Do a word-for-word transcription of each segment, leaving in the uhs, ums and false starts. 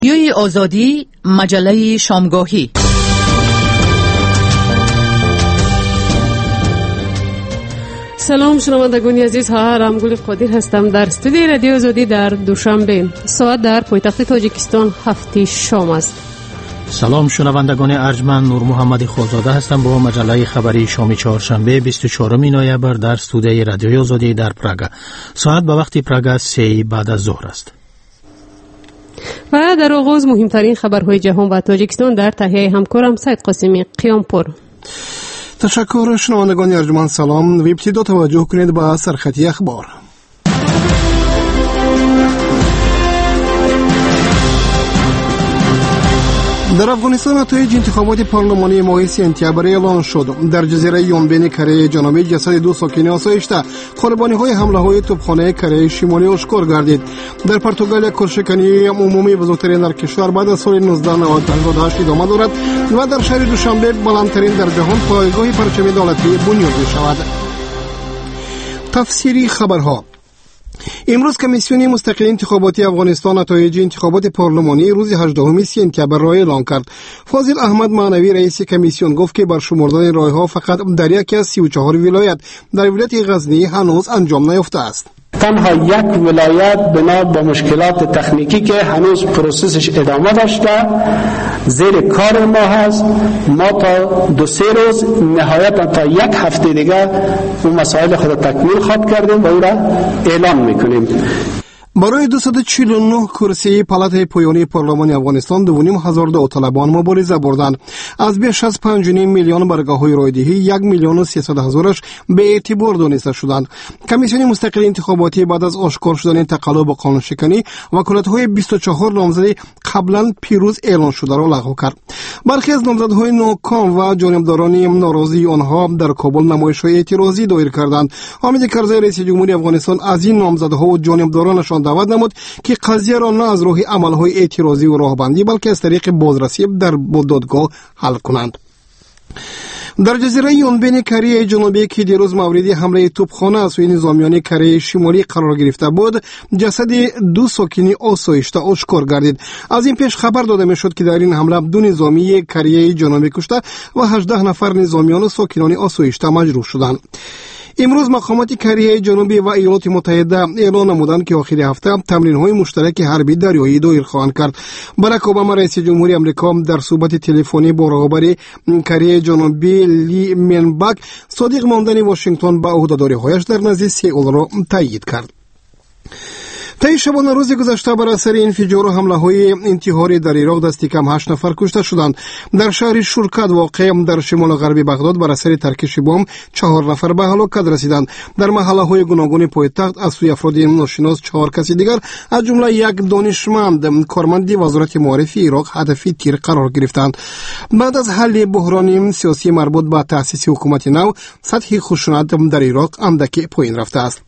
رادیوی آزادی، مجله شامگاهی. سلام شنوندگان عزیز، ها رامگل قادر هستم در استودیوی رادیو آزادی در دوشنبه. ساعت در پایتخت تاجیکستان هفت شام است. سلام شنوندگان ارجمند، نور محمد خالزاده هستم با مجله خبری شام چهارشنبه بیست و چهارم نوامبر در استودیوی رادیو آزادی در پراگ. ساعت به وقت پراگ سه بعد از ظهر است. و در آغاز مهمترین خبرهای جهان و تاجیکستان در تهیه همکارم سید قاسمی قیامپور. تشکر شنوندگان ارجمند، سلام. و ابتدا توجه کنید به سرخطی اخبار. در افغانستان نتایج انتخابات پارلمانی ماه سپتامبر اعلان شد. در جزیره یونبین کره جنوبی جسد دو ساکن آسایشته قربانی‌های حمله‌های توپخانه کره شمالی آشکار گردید. در پرتغال کرشکنی عمومی بزرگترین در کشور بعد از سال نوزده نود و هشت ادامه دارد و در شهر دوشنبه بلندترین در جهان پایگاه پرچم دولتی بنیاد می‌شود. تفسیری خبرها. امروز کمیسیون مستقل انتخاباتی افغانستان نتایج انتخابات پارلمانی روز هجدهم سپتامبر را اعلام کرد. فاضل احمد معنوی رئیس کمیسیون گفت که برشمردن رای‌ها فقط در یکی از سی و چهار ولایت در ولایت غزنی هنوز انجام نیافته است. تنها یک ولایت بنا به مشکلات تکنیکی که هنوز پروسسش ادامه داشته زیر کار ما هست. ما تا دو سه روز نهایتا تا یک هفته دیگه اون مسائل خود تکمیل خواد کردیم و او را اعلام میکنیم. برای دویست و چهل و نه کرسی پالات پایانی پارلمان افغانستان دو و نیم هزار داوطلبان مبارزه بردند. از بیش از پنج و نیم میلیون برگه‌های رایدهی یک میلیون و سیصد هزارش به اعتبار دانسته شدند. کمیسیون مستقل انتخاباتی بعد از آشکار شدن تقلب و قانونشکنی وکالت‌های بیست و چهار نامزد قبلا پیروز اعلان شده را لغو کرد. برخی از نامزدهای ناکام و جانبداران ناراضی آنها در کابل نمایش‌های اعتراضی دایر کردند. حامد کرزی رئیس جمهوری افغانستان از این نامزدها و جانبدارانشان دعوت نمود که قضیه را نه از راه عملهای اعتراضی و راهبندی بلکه از طریق بازرسی در دادگاه حل کنند. در جزیره یونبین کره جنوبی که دیروز مورد حمله توپخانه از سوی نظامیان کره شمالی قرار گرفته بود، جسد دو ساکن آسایشته آشکار گردید. از این پیش خبر داده میشد که در این حمله دو نظامی کره جنوبی کشته و هجده نفر نظامیان و ساکنان آسایشته مجروح شدند. امروز مقامات کره جنوبی و ایالات متحده اعلان نمودند که آخر هفته تمرین‌های مشترک حربی دریایی دایر خواهند کرد. باراک اوباما رئیس جمهوری آمریکا در صحبت تلفنی با رهبر کره جنوبی لی منبک صادق ماندن واشنگتن به عهده‌داری‌هایش در نزد سئول را تایید کرد. طی شبانه روز گذشته بر اثر انفجار و حمله‌های انتحاری در عراق دست کم هشت نفر کشته شدند. در شهر شورکت واقع در شمال غربی بغداد بر اثر ترکش بمب چهار نفر به هلاکت رسیدند. در محله‌های گوناگون پایتخت از سوی افراد ناشناس چهار کسی دیگر از جمله یک دانشمند کارمند وزارت معارفه عراق هدف تیر قرار گرفتند. بعد از حل بحران سیاسی مربوط به تأسیس حکومت نو، سطح خشونت در عراق اندکی پایین رفته است.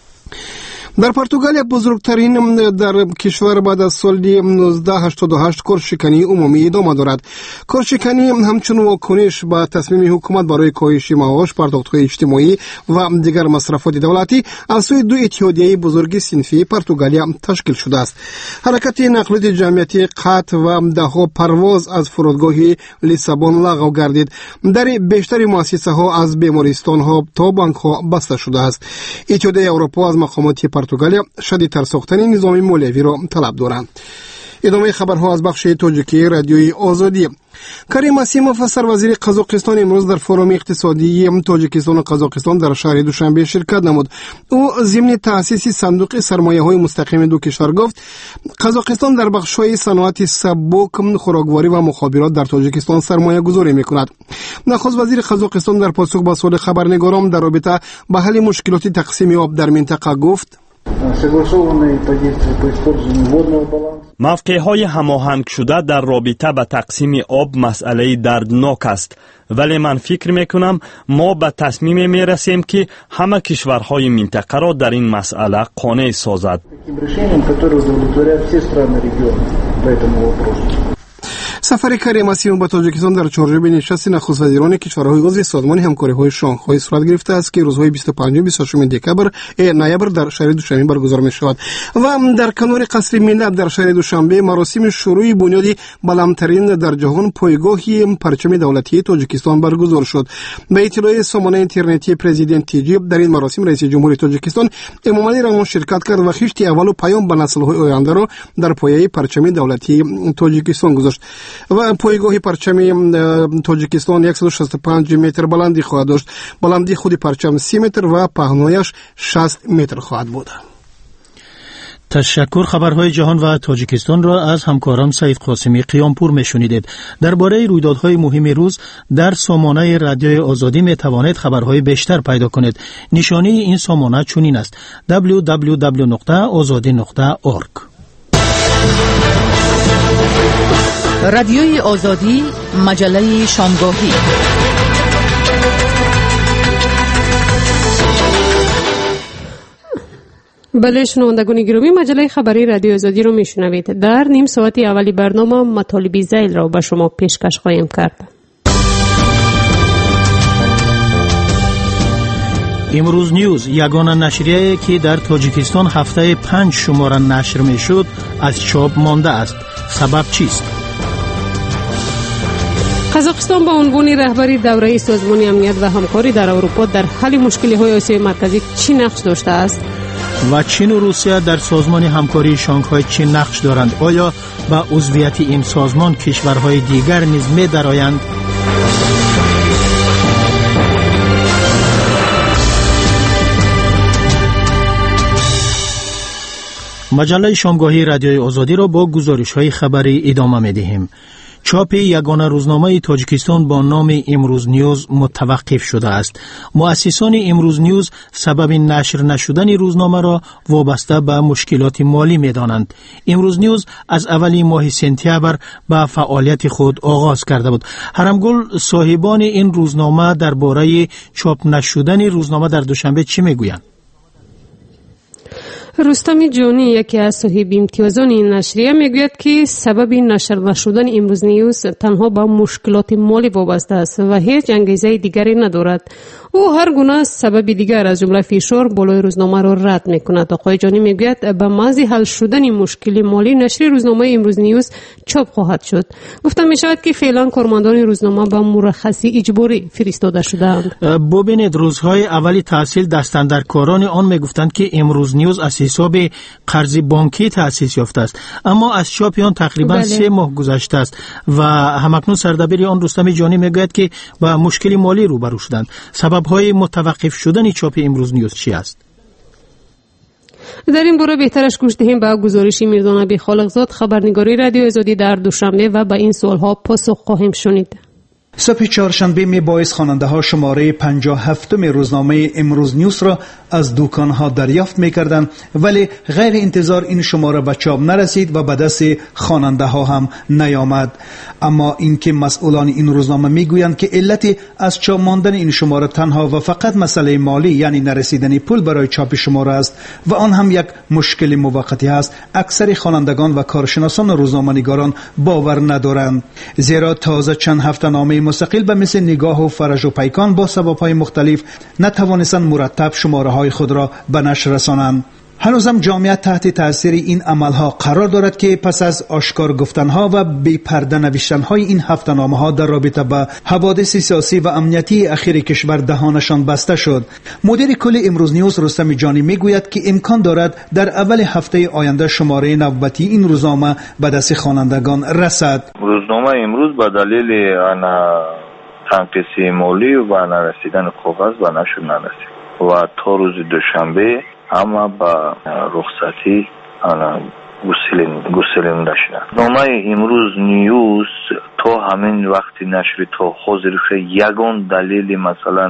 در پرتغال بزرگترین در کشور بعد از سال نوزده هشتاد و هشت کرشکنی عمومی ادامه دارد. کرشکنی همچون واکنش به تصمیم حکومت برای کاهش معاش، پرداخت‌های اجتماعی و دیگر مصرفات دولتی از سوی دو اتحادیه بزرگ صنفی پرتغالیا تشکیل شده است. حرکت نقلیات جمعیتی قطع و ده‌ها پرواز از فرودگاه لیسابون لغو گردید. در بیشتر مؤسسه‌ها از بیمارستان‌ها تا بانک‌ها بسته شده است. اتحادیه اروپا از مقامات پرتغالیا شدیدتر ساختن نظام مالیوی را طلب دارند. ادامه خبرها از بخش تاجیکی رادیوی آزادی. کریم اسیموف سروزیر قزاقستان امروز در فروم اقتصادی تاجیکستان و قزاقستان در شهر دوشنبه شرکت نمود. او ضمن تأسیس صندوق سرمایه‌های مستقیم دو کشور گفت قزاقستان در بخش‌های صنعت سبک، خوراکواری و مخابرات در تاجیکستان سرمایه گذاری می‌کند. نخست وزیر قزاقستان در پاسخ به سوال خبرنگاران در رابطه با حل مشکلات تقسیم آب در منطقه گفت موقع‌های هماهنگ شده در رابطه به تقسیم آب مسئله دردناک است، ولی من فکر میکنم ما به تصمیم میرسیم که همه کشورهای منطقه را در این مسئله قانع سازد. سفر کریم اسیون به تاجیکستان در چارچوب نشست نخست وزیران کشورهای عضو سازمان همکاری‌های شانگهای صورت گرفته است که روزهای بیست و پنج و بیست و شش دکبر نوامبر در شهر دوشنبه برگزار می‌شود. و در کنار قصر ملت در شهر دوشنبه مراسم شروع بنیاد بلندترین در جهان پایگاهی پرچم دولتی تاجیکستان برگزار شد. به اطلاع سامانه اینترنتی پرزیدنت تیجیب در این مراسم رئیس جمهور تاجیکستان امامعلی رحمان شرکت کرد و خشت اول و پیام به نسل‌های آینده را در پایه پرچم دولتی تاجیکستان گذاشت. و پایگاه پرچم تاجیکستان صد و شصت و پنج متر بلندی خواهد داشت. بلندی خود پرچم سی متر و پهنایش شصت متر خواهد بود. تشکر. خبرهای جهان و تاجیکستان را از همکارم سعید قاسمی قیامپور میشنیدید. درباره رویدادهای مهم روز در سامانه رادیوی آزادی می توانید خبرهای بیشتر پیدا کنید. نشانی این سامانه چنین است: دبلیو دبلیو دبلیو نقطه آزادی نقطه اورگ. رادیوی آزادی، مجله شامگاهی. بله شنوندگان گرامی، مجله خبری رادیو آزادی رو میشنوید. در نیم ساعت اولی برنامه مطالب ذیل را به شما پیشکش خواهیم کرد. امروز نیوز، یگانه نشریه‌ای که در تاجیکستان هفته پنج شماره نشر میشد از چاپ مانده است. سبب چیست؟ قزاقستان با عنوان رهبری دوره سازمان امنیت و همکاری در اروپا در حل مشکل‌های آسیای مرکزی چی نقش داشته است؟ و چین و روسیه در سازمان همکاری شانگهای چی نقش دارند؟ آیا با عضویت این سازمان کشورهای دیگر نیز می درآیند؟ مجله شامگاهی رادیوی آزادی را با گزارش‌های خبری ادامه می‌دهیم. چاپ یگانه روزنامه تاجیکستان با نام امروز نیوز متوقف شده است. مؤسسان امروز نیوز سبب نشر نشدن روزنامه را وابسته به مشکلات مالی می‌دانند. امروز نیوز از اولی ماه سپتامبر به فعالیت خود آغاز کرده بود. حرمگل، صاحبان این روزنامه درباره چاپ نشدن روزنامه در دوشنبه چی میگویند؟ رستم جانی، یکی از صاحب امتیازان این نشریه، میگوید که سبب نشر نشدن امروز نیوز تنها با مشکلات مالی وابسته است و هیچ انگیزه دیگری ندارد. او هر گونه سبب دیگر از جمله فشار بالای روزنامه را رد میکند. آقای جانی میگوید به محض حل شدن مشکل مالی نشر روزنامه امروز نیوز چاپ خواهد شد. گفته می شود که فعلا کارمندان روزنامه به مرخصی اجباری فرستاده شدند. ببینید، روزهای اولی تحصیل دستاندرکاران آن میگفتند که امروز نیوز از حساب قرض بانکی تأسیس یافته است، اما از چاپ آن تقریبا بله. سه ماه گذشته است و همکنون سردبیر آن رستم جانی میگوید که با مشکل مالی روبرو شدند. سبب‌های متوقف شدن چاپ امروز نیوز چی است؟ در این باره بهترش گوش دهیم به گزارش میردان ابی خالقزاد، خبرنگاری رادیو آزادی در دوشنبه، و به این سوالها پاسخ خواهیم شنید. صبح چهارشنبه می باعث خواننده ها شماره پنجاه و هفت روزنامه امروز نیوز را از دکان ها دریافت می کردند، ولی غیر انتظار این شماره به چاپ نرسید و به دست خواننده ها هم نیامد. اما اینکه مسئولان این روزنامه می گویند که علت از چاپ ماندن این شماره تنها و فقط مسئله مالی، یعنی نرسیدن پول برای چاپ شماره است و آن هم یک مشکل موقتی است، اکثر خوانندگان و کارشناسان روزنامه نگاران باور ندارند. زیرا تازه چند هفته نامه مستقل به مثل نگاه و فرج و پیکان با سبب‌های مختلف نتوانستند مرتب شماره‌های خود را به نشر رسانند. هنوزم جامعیت تحت تاثیر این عملها قرار دارد که پس از آشکار گفتنها و بی پرده نوشتنهای این هفته‌نامه‌ها در رابطه با حوادث سیاسی و امنیتی اخیر کشور دهانشان بسته شد. مدیر کل امروز نیوز رستم جانی میگوید که امکان دارد در اول هفته آینده شماره نوبتی این روزنامه به دست خوانندگان رسد. روزنامه امروز به دلیل انا تنقیصی مالی و نرسیدن کاغذ و نشر نرسید و تا روز دوشنبه اما با رخصتی آن گسیلنده شدند. نامه امروز نیوز تو همین وقتی نشری تو حاضر یگان دلیل مثلا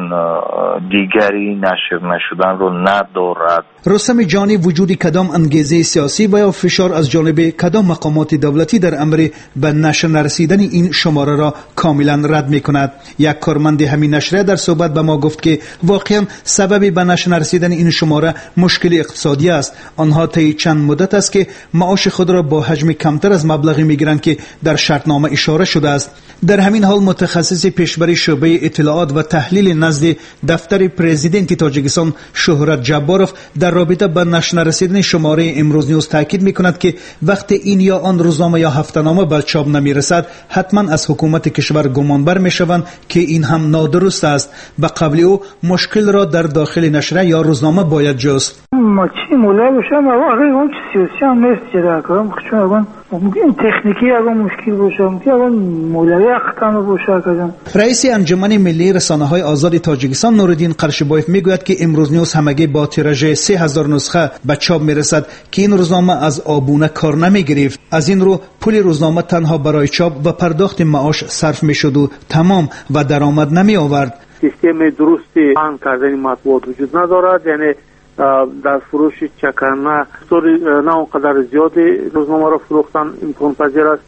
دیگری نشر نشدن رو ندارد. رستم جانی، وجود کدام انگیزه سیاسی و یا فشار از جانب کدام مقامات دولتی در امر به نشر نرسیدن این شماره را کاملا رد می کند. یک کارمند همین نشریه در صحبت به ما گفت که واقعا سبب به نشر نرسیدن این شماره مشکل اقتصادی است. آنها طی چند مدت است که معاش خود را با حجم کمتر از مبلغی می گیرند که در شرطنامه اشاره شده است. در همین حال متخصص پیشبری شعبه اطلاعات و تحلیل نزد دفتر پرزیدنت تاجیکستان شهرت جباروف در رابطه با نشر نرسیدن شماره امروز نیوز تاکید می‌کند که وقتی این یا آن روزنامه یا هفته‌نامه به چاپ نمی‌رسد حتما از حکومت کشور گمانبر می‌شوند که این هم نادرست است. به قبل او مشکل را در داخل نشریه یا روزنامه باید جست. ما چی مولا باشم آقا اون سیاسی هم نیست جدا کنم چون اون ممکن تکنیکی اگه مشکل باشه ممکن اون مولوی اختم باشه کردم. رئیس انجمن ملی رسانه‌های آزاد تاجیکستان نورالدین قرشبایف میگوید که امروز نیوز همگی با تیراژ سه هزار نسخه به چاپ میرسد که این روزنامه از آبونه کار نمیگرفت. از این رو پول روزنامه تنها برای چاپ و پرداخت معاش صرف میشد و تمام و درآمد نمی آورد. سیستم درستی آن کردن مطبوعات وجود ندارد، یعنی در فروش چکانه طوری نه اونقدر زیاد روزنامه را فروختن امکان پذیر است.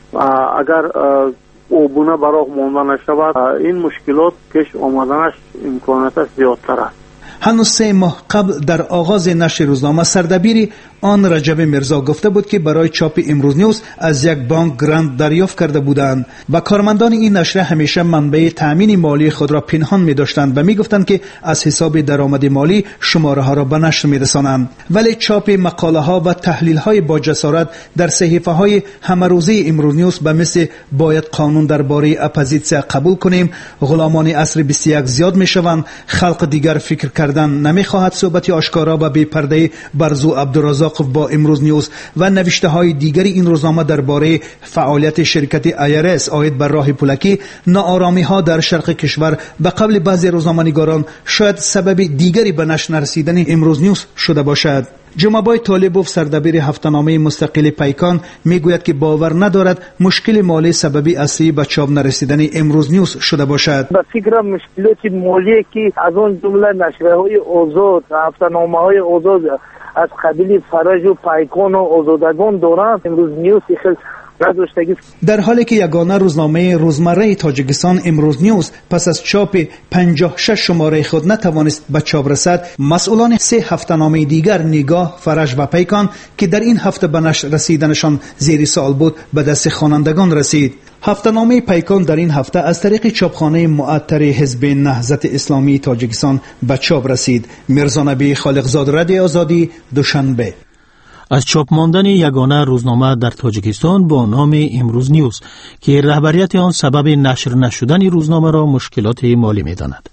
اگر آبونه برای مانده نشود این مشکلات پیش آمدنش امکانات زیادتر است. هنوز سه ماه قبل در آغاز نشر روزنامه سردبیر آن رجب میرزا گفته بود که برای چاپ امروز نیوز از یک بانک گرانت دریافت کرده بودند و کارمندان این نشریه همیشه منبع تامین مالی خود را پنهان می داشتند و می گفتند که از حساب درآمد مالی شماره ها را به نشر می رسانند. ولی چاپ مقاله ها و تحلیل های با جسارت در صحیفه های همه روزه امروز نیوز به مثل باید قانون درباره اپوزیسیون قبول کنیم، غلامان عصر بیست و یک زیاد می شوند، خلق دیگر فکر کردن نمی خواهد، صحبت آشکارا و بی پرده برزو عبدالرزاق با امروز نیوز و نوشته های دیگری این روزنامه درباره فعالیت شرکت آی آر اس عاید بر راه پولکی، ناآرامی ها در شرق کشور به قبل بعضی روزنامه‌نگاران شاید سبب دیگری به نشر نرسیدن امروز نیوز شده باشد. جمعبای طالبوف سردبیر هفته‌نامه مستقل پیکان میگوید که باور ندارد مشکل مالی سببی اصلی به چاپ نرسیدن امروز نیوز شده باشد. به فکر مشکلات مالی که از اون جمله نشریه‌های آزاد، هفته‌نامه‌های آزاد از قبیل فرج و پیکان و آزادگان دارند امروز نیوز خیلی نداشتگی. در حالی که یگانه روزنامه روزمره تاجیکستان امروز نیوز پس از چاپ پنجاه و شش شماره خود نتوانست به چاپ رسد، مسئولان سه هفته‌نامه دیگر نگاه، فرج و پیکان که در این هفته به نشر رسیدنشان زیر سوال بود به دست خوانندگان رسید. هفته‌نامه پیکان در این هفته از طریق چاپخانه معطر حزب نهضت اسلامی تاجیکستان به چاپ رسید. میرزا نبی خالقزاد، رادیو آزادی، دوشنبه. از چاپ ماندن یگانه روزنامه در تاجیکستان با نام امروز نیوز که رهبریت آن سبب نشر نشدن روزنامه را مشکلات مالی می‌داند.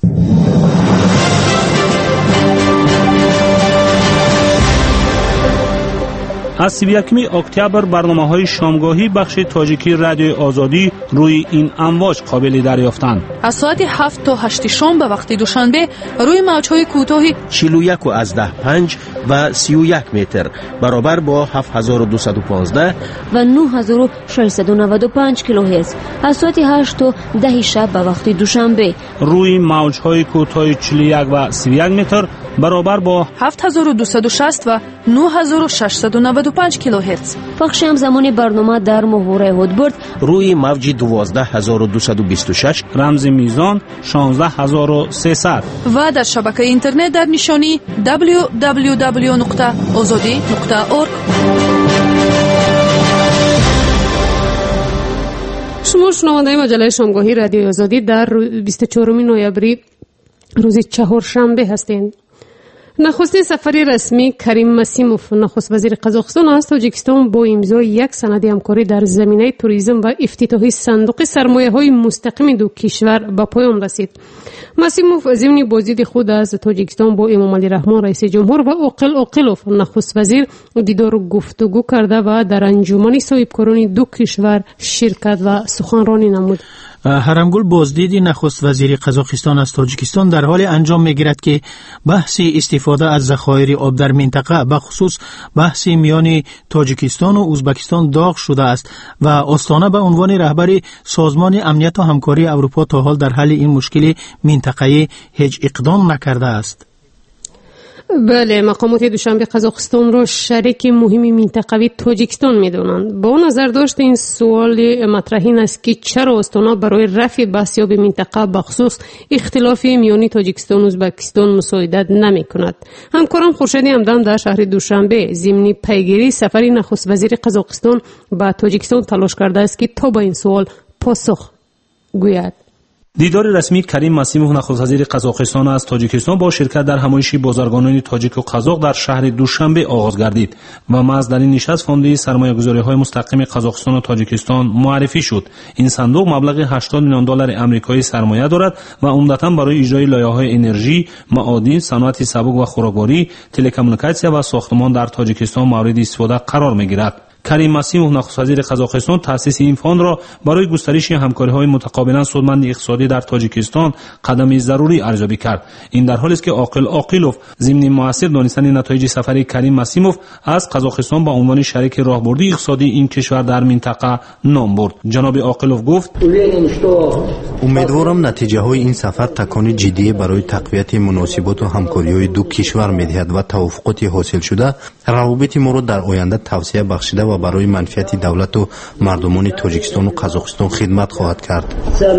از سی و یکم اکتبر برنامه‌های شامگاهی بخش تاجیکی رادیو آزادی روی این امواج قابل دریافتند. از ساعت هفت تا هشت شام به وقت دوشنبه روی موج‌های کوتاه چهل و یک و از ده پنج و سی و یک متر برابر با هفت هزار و دویست و پانزده و نه هزار و ششصد و نود و پنج کیلوهرتز از ساعت هشت تا ده شب به وقت دوشنبه روی موج‌های کوتاه چهل و یک و سی و یک متر برابر با هفت هزار و دویست و شصت و نه هزار و ششصد و نود و پنج کیلوهرتز. پخش همزمان برنامه در محور هودبرد روی موج دوازده هزار و دویست و بیست و شش، رمز میزان شانزده هزار و سیصد و در شبکه اینترنت در نشانی دبلیو دبلیو دبلیو نقطه آزادی نقطه اورگ. شما شنونده مجله شامگاهی رادیو آزادی در بیست و چهارم نوامبر روز چهارشنبه هستید. نخستین سفر رسمی کریم مسیموف نخست وزیر قزاقستان از تاجیکستان با امضای یک سند همکاری در زمینه توریسم و افتتاحی صندوق سرمایه‌های مستقیم دو کشور به پایان رسید. مسیموف ضمن بازدید خود از تاجیکستان با امام علی رحمان رئیس جمهور و اوقل اوقلوف نخست وزیر دیدار و گفتگو کرده و در انجمن صاحبکاران دو کشور شرکت و سخنرانی نمود. هرمگل بازدید نخست وزیر قزاقستان از تاجیکستان در حال انجام می‌گیرد که بحث استفاده از ذخایر آب در منطقه به خصوص بحث میان تاجیکستان و ازبکستان داغ شده است و آستانه به عنوان رهبر سازمان امنیت و همکاری اروپا تا حال در حل این مشکل منطقه‌ای هیچ اقدام نکرده است. بله، مقامات دوشنبه قزاقستان را شریک مهم منطقوی تاجیکستان می‌دانند. با نظر داشت این سوال مطرح این است که چرا آستانه برای رفع بحث‌یاب منطقه بخصوص اختلاف میانی تاجیکستان و ازبکستان مساعدت نمی‌کند. همکارم خورشید همدم در شهر دوشنبه ضمن پیگیری سفر نخست وزیر قزاقستان به تاجیکستان تلاش کرده است که تا به این سوال پاسخ گوید. دیدار رسمی کریم مسیموف نخست وزیر قزاقستان از تاجیکستان با شرکت در همایش بازرگانان تاجیک و قزاق در شهر دوشنبه آغاز گردید و محض در این نشست فاند سرمایه‌گذاری‌های مستقیم قزاقستان و تاجیکستان معرفی شد. این صندوق مبلغ هشتاد میلیون دلار آمریکایی سرمایه دارد و عمدتاً برای اجرای لایه‌های انرژی، معادن، صنعت سبک و خوراکواری، تلکمونیکاسیا و ساختمان در تاجیکستان مورد استفاده قرار می‌گیرد. کریم مسیموف نخست وزیر قزاقستان تأسیس این فاند را برای گسترش همکاری‌های متقابلا سودمند اقتصادی در تاجیکستان قدمی ضروری ارزیابی کرد. این در حالی است که عاقل عاقلوف ضمن موثر دانستن نتایج سفر کریم مسیموف از قزاقستان با عنوان شریک راهبردی اقتصادی این کشور در منطقه نام برد. جناب عاقلوف گفت: امیدوارم نتیجه های این سفر تکان جدی برای تقویت مناسبات و همکاری های دو کشور می‌دهد و توافقات حاصل شده روابط ما را در آینده توسعه بخشیده و برای منفعت دولت و مردمان تاجیکستان و قزاقستان خدمت خواهد کرد.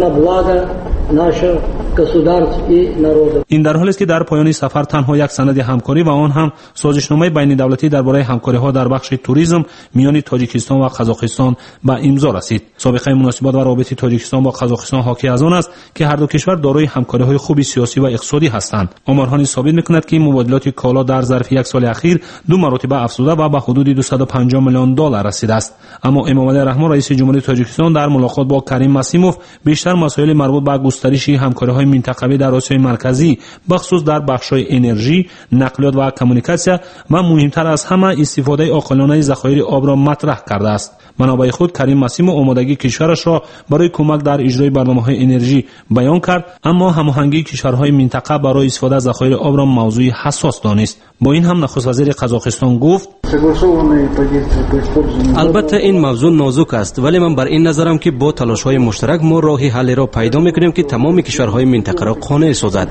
این در حالی است که در پایان سفر تنها یک سند همکاری و آن هم سازشنامه بین دولتی درباره همکاری‌ها در بخش توریسم میان تاجیکستان و قزاقستان به امضا رسید. سابقه مناسبات و روابط تاجیکستان با قزاقستان حاکی از آن است که هر دو کشور دارای همکاری‌های خوبی سیاسی و اقتصادی هستند. آمارها ثابت می‌کند که مبادلات کالا در ظرف یک سال اخیر دو مرتبه افزوده و به حدود دویست و پنجاه میلیون دلار رسیده است. اما امامعلی رحمان رئیس جمهوری تاجیکستان در ملاقات با کریم مسیموف بیشتر مسائل مربوط به گسترش همکاری‌های منطقوی در آسیای مرکزی بخصوص در بخش‌های انرژی، نقلیات و کمونیکاسیا و مهمتر از همه استفاده عاقلانه ذخایر آب را مطرح کرده است. منابع خود کریم مسیموف آمادگی کشورش را برای کمک در اجرای برنامه‌های انرژی بیان کرد، اما هماهنگی کشورهای منطقه برای استفاده از ذخایر آب را موضوع حساس دانست. با این هم نخست وزیر قزاقستان گفت: البته این موضوع نازک است، ولی من بر این نظرم که با تلاش‌های مشترک ما راه حل را پیدا می‌کنیم که تمام کشورهای منطقه را قانع سازد.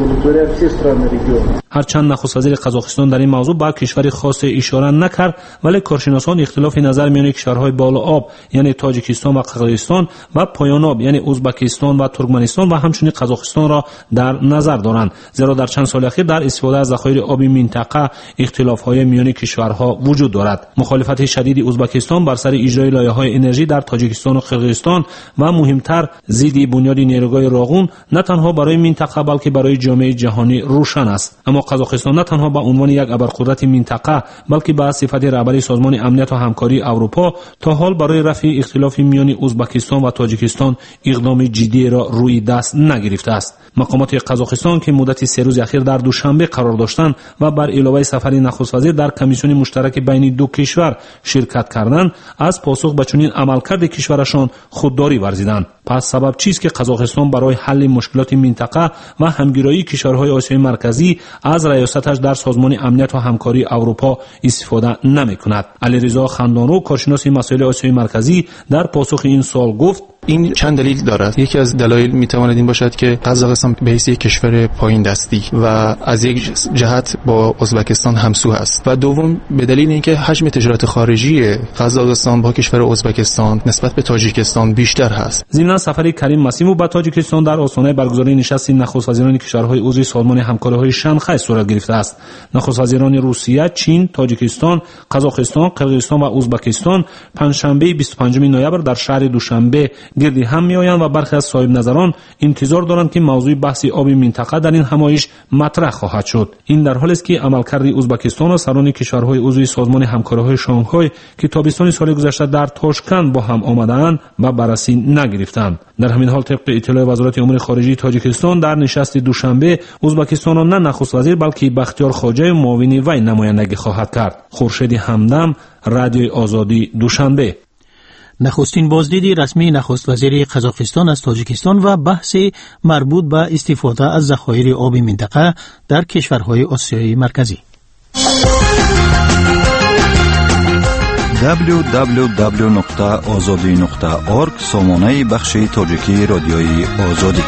هرچند نخست وزیر قزاقستان در این موضوع با کشور خاص اشاره نکرد، ولی کارشناسان اختلاف نظر میان کشورهای بالا آب یعنی تاجیکستان و قزاقستان و پایان آب یعنی ازبکستان و ترکمنستان و همچنین قزاقستان را در نظر دارند، زیرا در چند سال اخیر در استفاده از ذخایر آبی منطقه اختلاف‌های میان کشورها وجود دارد. مخالفت شدید ازبکستان بر سر اجرای لایه‌های انرژی در تاجیکستان و قرقیزستان و مهمتر ضد بنیاد نیروگاه راغون نه تنها برای منطقه بلکه برای جامعه جهانی روشن است. اما قزاقستان نه تنها به عنوان یک ابرقدرت منطقه بلکه به صفت رهبری سازمان امنیت و همکاری اروپا تا حال برای رفع اختلاف میان ازبکستان و تاجیکستان اقدام جدی را روی دست نگرفته است. مقامات قزاقستان که مدت سه روز اخیر در دوشنبه قرار داشتند و بر علاوه سفر نخست وزیر در کمیسیون مشترک بین دو کشور شرکت کردند، از پاسخ به چنین عملکرد کشورشان خودداری ورزیدند. پس سبب چیست که قزاقستان برای حل مشکلات منطقه و همگرایی کشورهای آسیای مرکزی از ریاستش در سازمان امنیت و همکاری اروپا استفاده نمی‌کند؟ علیرضا خندانرو کارشناس مسائل آسیای مرکزی در پاسخ این سوال گفت: این چند دلیل دارد. یکی از دلایل میتواند این باشد که قزاقستان به حیث یک کشور پایین دستی و از یک جهت با ازبکستان همسو است و دوم به دلیل اینکه حجم تجارت خارجی قزاقستان با کشور ازبکستان نسبت به تاجیکستان بیشتر هست. ضمن سفر کریم مسیموف به تاجیکستان در آستانه برگزاری نشست نخست وزیران کشورهای عضو سازمان همکاری‌های شانگهای صورت گرفته است. نخست وزیران روسیه، چین، تاجیکستان، قزاقستان، قرقیزستان و ازبکستان پنجشنبه بیست و پنجم نوامبر در شهر دوشنبه گردی هم میآیند و برخی از صاحب نظران انتظار دارند که موضوع بحث آب منطقه در این همایش مطرح خواهد شد. این در حالی است که عملکرد ازبکستان و سران کشورهای عضو سازمان همکاری‌های شانگهای که تابستان سال گذشته در تاشکند با هم آمدند و بررسی نگرفتند. در همین حال طبق اطلاع وزارت امور خارجه تاجیکستان در نشست دوشنبه ازبکستان نه نخست وزیر بلکه بختیار خواجه معاون وی نمایندگی خواهد کرد. خورشید همدم، رادیوی آزادی، دوشنبه. نخستین بازدید رسمی نخست وزیر قزاقستان از تاجیکستان و بحث مربوط به استفاده از ذخایر آب منطقه در کشورهای آسیای مرکزی. دبلیو دبلیو دبلیو نقطه آزادی نقطه اورگ سامانه بخش تاجیکی رادیوی آزادی.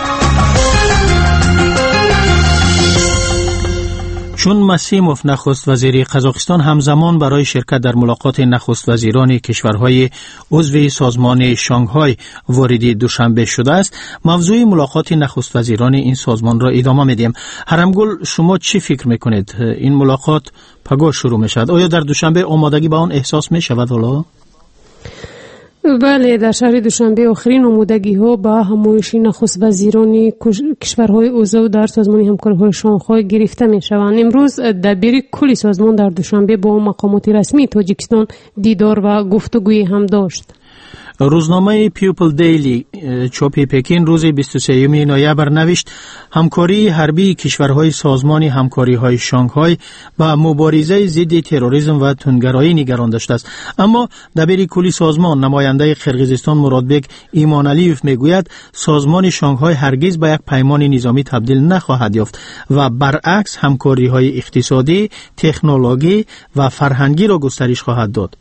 چون مسیموف نخست وزیر قزاقستان همزمان برای شرکت در ملاقات نخست وزیران کشورهای عضو سازمان شانگهای وارد دوشنبه شده است، موضوع ملاقات نخست وزیران این سازمان را ادامه میدیم. حرمگل، شما چی فکر میکنید؟ این ملاقات پگاه شروع میشد؟ آیا در دوشنبه آمادگی به آن احساس میشود حالا؟ بله، در شهر دوشنبه آخرین آمادگی ها با همایش نخست وزیران کشورهای عضو در سازمان همکاری شانگهای گرفته می شوند. امروز دبیر کل سازمان در دوشنبه با مقامات رسمی تاجیکستان دیدار و گفتگوی هم داشت. روزنامه پیپل دیلی چاپ پکین روز بیست و سوم نوامبر نوشت همکاری حربی کشورهای سازمان همکاری های شانگهای با مبارزه ضد تروریسم و تندگرایی نگران داشته است. اما دبیر کلی سازمان نماینده قرقیزستان مرادبک ایمانعلیوف میگوید سازمان شانگهای هرگز به یک پیمان نظامی تبدیل نخواهد یافت و برعکس همکاری های اقتصادی، تکنولوژی و فرهنگی را گسترش خواهد داد.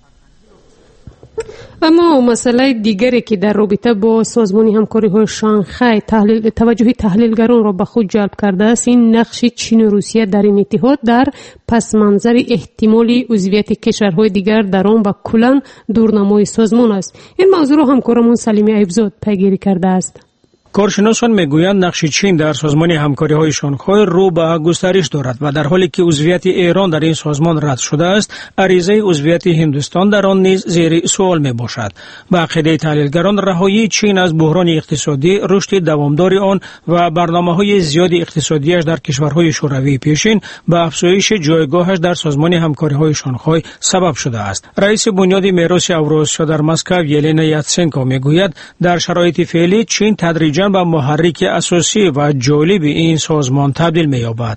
اما مسئله دیگری که در رابطه با سازمان همکاری های شانگهای تحلیل توجه تحلیلگران را به خود جلب کرده است، این نقش چین و روسیه در این اتحاد در پس منظر احتمالی عضویت کشورهای دیگر در آن و کلاً دورنمای سازمان است. این موضوع را همکارمون سلیمی ایوبزاد پیگیری کرده است. کارشناسان میگویند نقش چین در سازمان همکاری های شانگهای رو به گسترش دارد و در حالی که عضویت ایران در این سازمان رد شده است، عریضه عضویت هندوستان در آن نیز زیر سوال می باشد. به عقیده تحلیلگران، رهایی چین از بحران اقتصادی، رشد دوامدار آن و برنامه‌های زیاد اقتصادیش در کشورهای شوروی پیشین به افزایش جایگاهش در سازمان همکاری های شانگهای سبب شده است. رئیس بنیاد میراث اوراسیا در مسکو یلنا یاتسنکو میگوید در شرایط فعلی چین تدریجاً به محرک اساسی و جالب این سازمان تبدیل می‌یابد.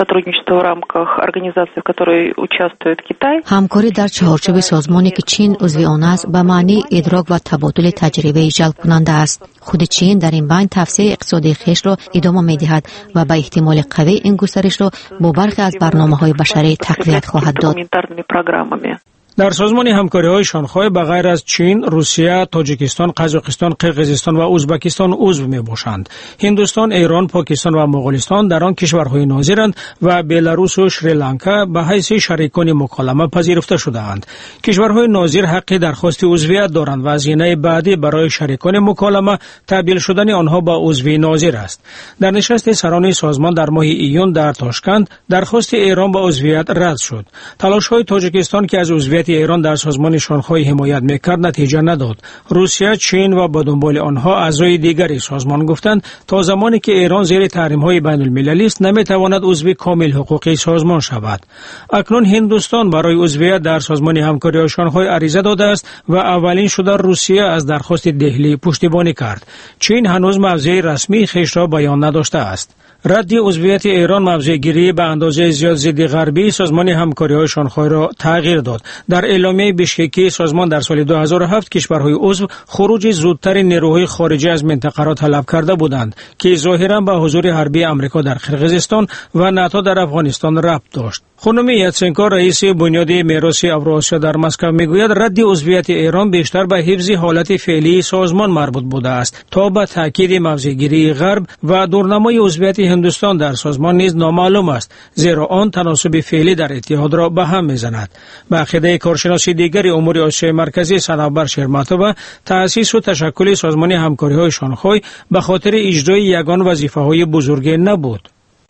همکاری در چهارچوب سازمانی که چین عضو آن است به معنی ادراک و تبادل تجربه جلب کننده است. خود چین در این بین توسعه اقتصادی خویش را ادامه می‌دهد و به احتمال قوی این گسترش را با برخی از برنامه‌های بشری تقویت خواهد داد. در سازمان همکاری های شانگهای به غیر از چین، روسیه، تاجیکستان، قزاقستان، قرقیزستان و ازبکستان عضو می باشند. هندوستان، ایران، پاکستان و مغولستان در آن کشورهای ناظرند و بلاروس و شریلانکا به حیث شریکان مکالمه پذیرفته شدهاند. کشورهای ناظر حق درخواست عضویت دارند و هزینه بعدی برای شریکان مکالمه تبدیل شدن آنها به عضو ناظر است. در نشست سران سازمان در ماه ایون در تاشکند، درخواست ایران به عضویت رد شد. تلاش‌های تاجیکستان که از عضویت ایران در سازمان شانگهای حمایت میکرد نتیجه نداد. روسیه، چین و به دنبال آنها اعضای دیگری سازمان گفتند تا زمانی که ایران زیر تحریم‌های بین‌المللی است نمیتواند عضو کامل حقوقی سازمان شود. اکنون هندوستان برای عضویت در سازمان همکاری شانگهای عریضه داده است و اولین شده روسیه از درخواست دهلی پشتیبانی کرد. چین هنوز موضع رسمی خویش را بیان نداشته است. رد عضویت ایران موضع‌گیری به اندازه زیاد ضد غربی سازمان همکاری‌های شانگهای را تغییر داد. در اعلامیه بیشککی سازمان در سال دو هزار و هفت کشورهای عضو خروج زودتر نیروهای خارجی از منطقه را طلب کرده بودند که ظاهراً به حضور حربی آمریکا در قرقیزستان و ناتو در افغانستان ربط داشت. خانم یاتسنکو رئیس بنیاد میراث اوراسیا در مسکو میگوید رد عضویت ایران بیشتر به حفظ حالت فعلی سازمان مربوط بوده است تا به تاکید موضع‌گیری غرب و دورنمای عضویت هندوستان در سازمان نیز نامعلوم است، زیرا آن تناسب فعلی در اتحاد را به هم میزند. به عقیده کارشناس دیگری امور آسیای مرکزی صنعتبر شرماتووا، تأسیس و تشکل سازمان همکاری‌های شانگهای به خاطر اجرای یگان وظیفه‌های بزرگ نبود.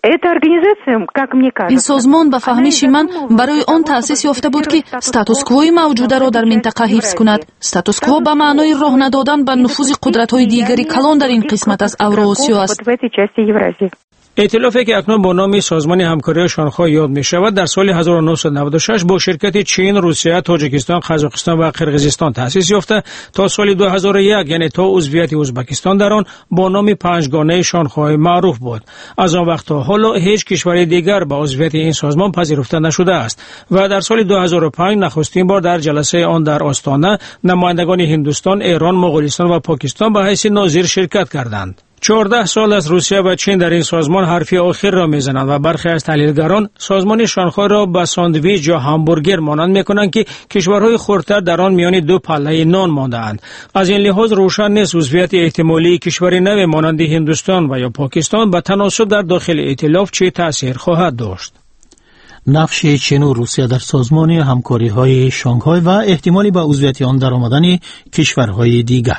این سازمان به فهمیش من برای آن تأسیس یافته بود که استاتوس کوی موجوده را در منطقه حفظ کند. استاتوس کو به معنای راه ندادن به نفوذ قدرت‌های دیگری کلان در این قسمت از اوراسیا است. ائتلافی که اکنون با نام سازمان همکاری شانگهای یاد می شود در سال هزار و نهصد و نود و شش با شرکت چین، روسیه، تاجیکستان، قزاقستان و قرقیزستان تأسیس یافته تا سال دو هزار و یک یعنی تا عضویت ازبکستان در آن با نام پنجگانه شانگهای معروف بود. از آن وقت تا حالا هیچ کشور دیگر با عضویت این سازمان پذیرفته نشده است و در سال دو هزار و پنج نخستین بار در جلسه آن در آستانه نمایندگان هندوستان، ایران، مغولستان و پاکستان به حیث ناظر شرکت کردند. چهارده سال از روسیه و چین در این سازمان حرفی آخر را میزنند و برخی از تحلیلگران سازمان شانگهای را به ساندویچ یا همبرگر مانند میکنند که کشورهای خردتر در آن میان دو پله نان مانده‌اند. از این لحاظ روشن نیست عضویت احتمالی کشور نو مانند هندوستان و یا پاکستان به تناسب در داخل ائتلاف چه تأثیر خواهد داشت. نقش چین و روسیه در سازمان همکاری‌های شانگهای و احتمالی به عضویت آن در آمدن کشورهای دیگر.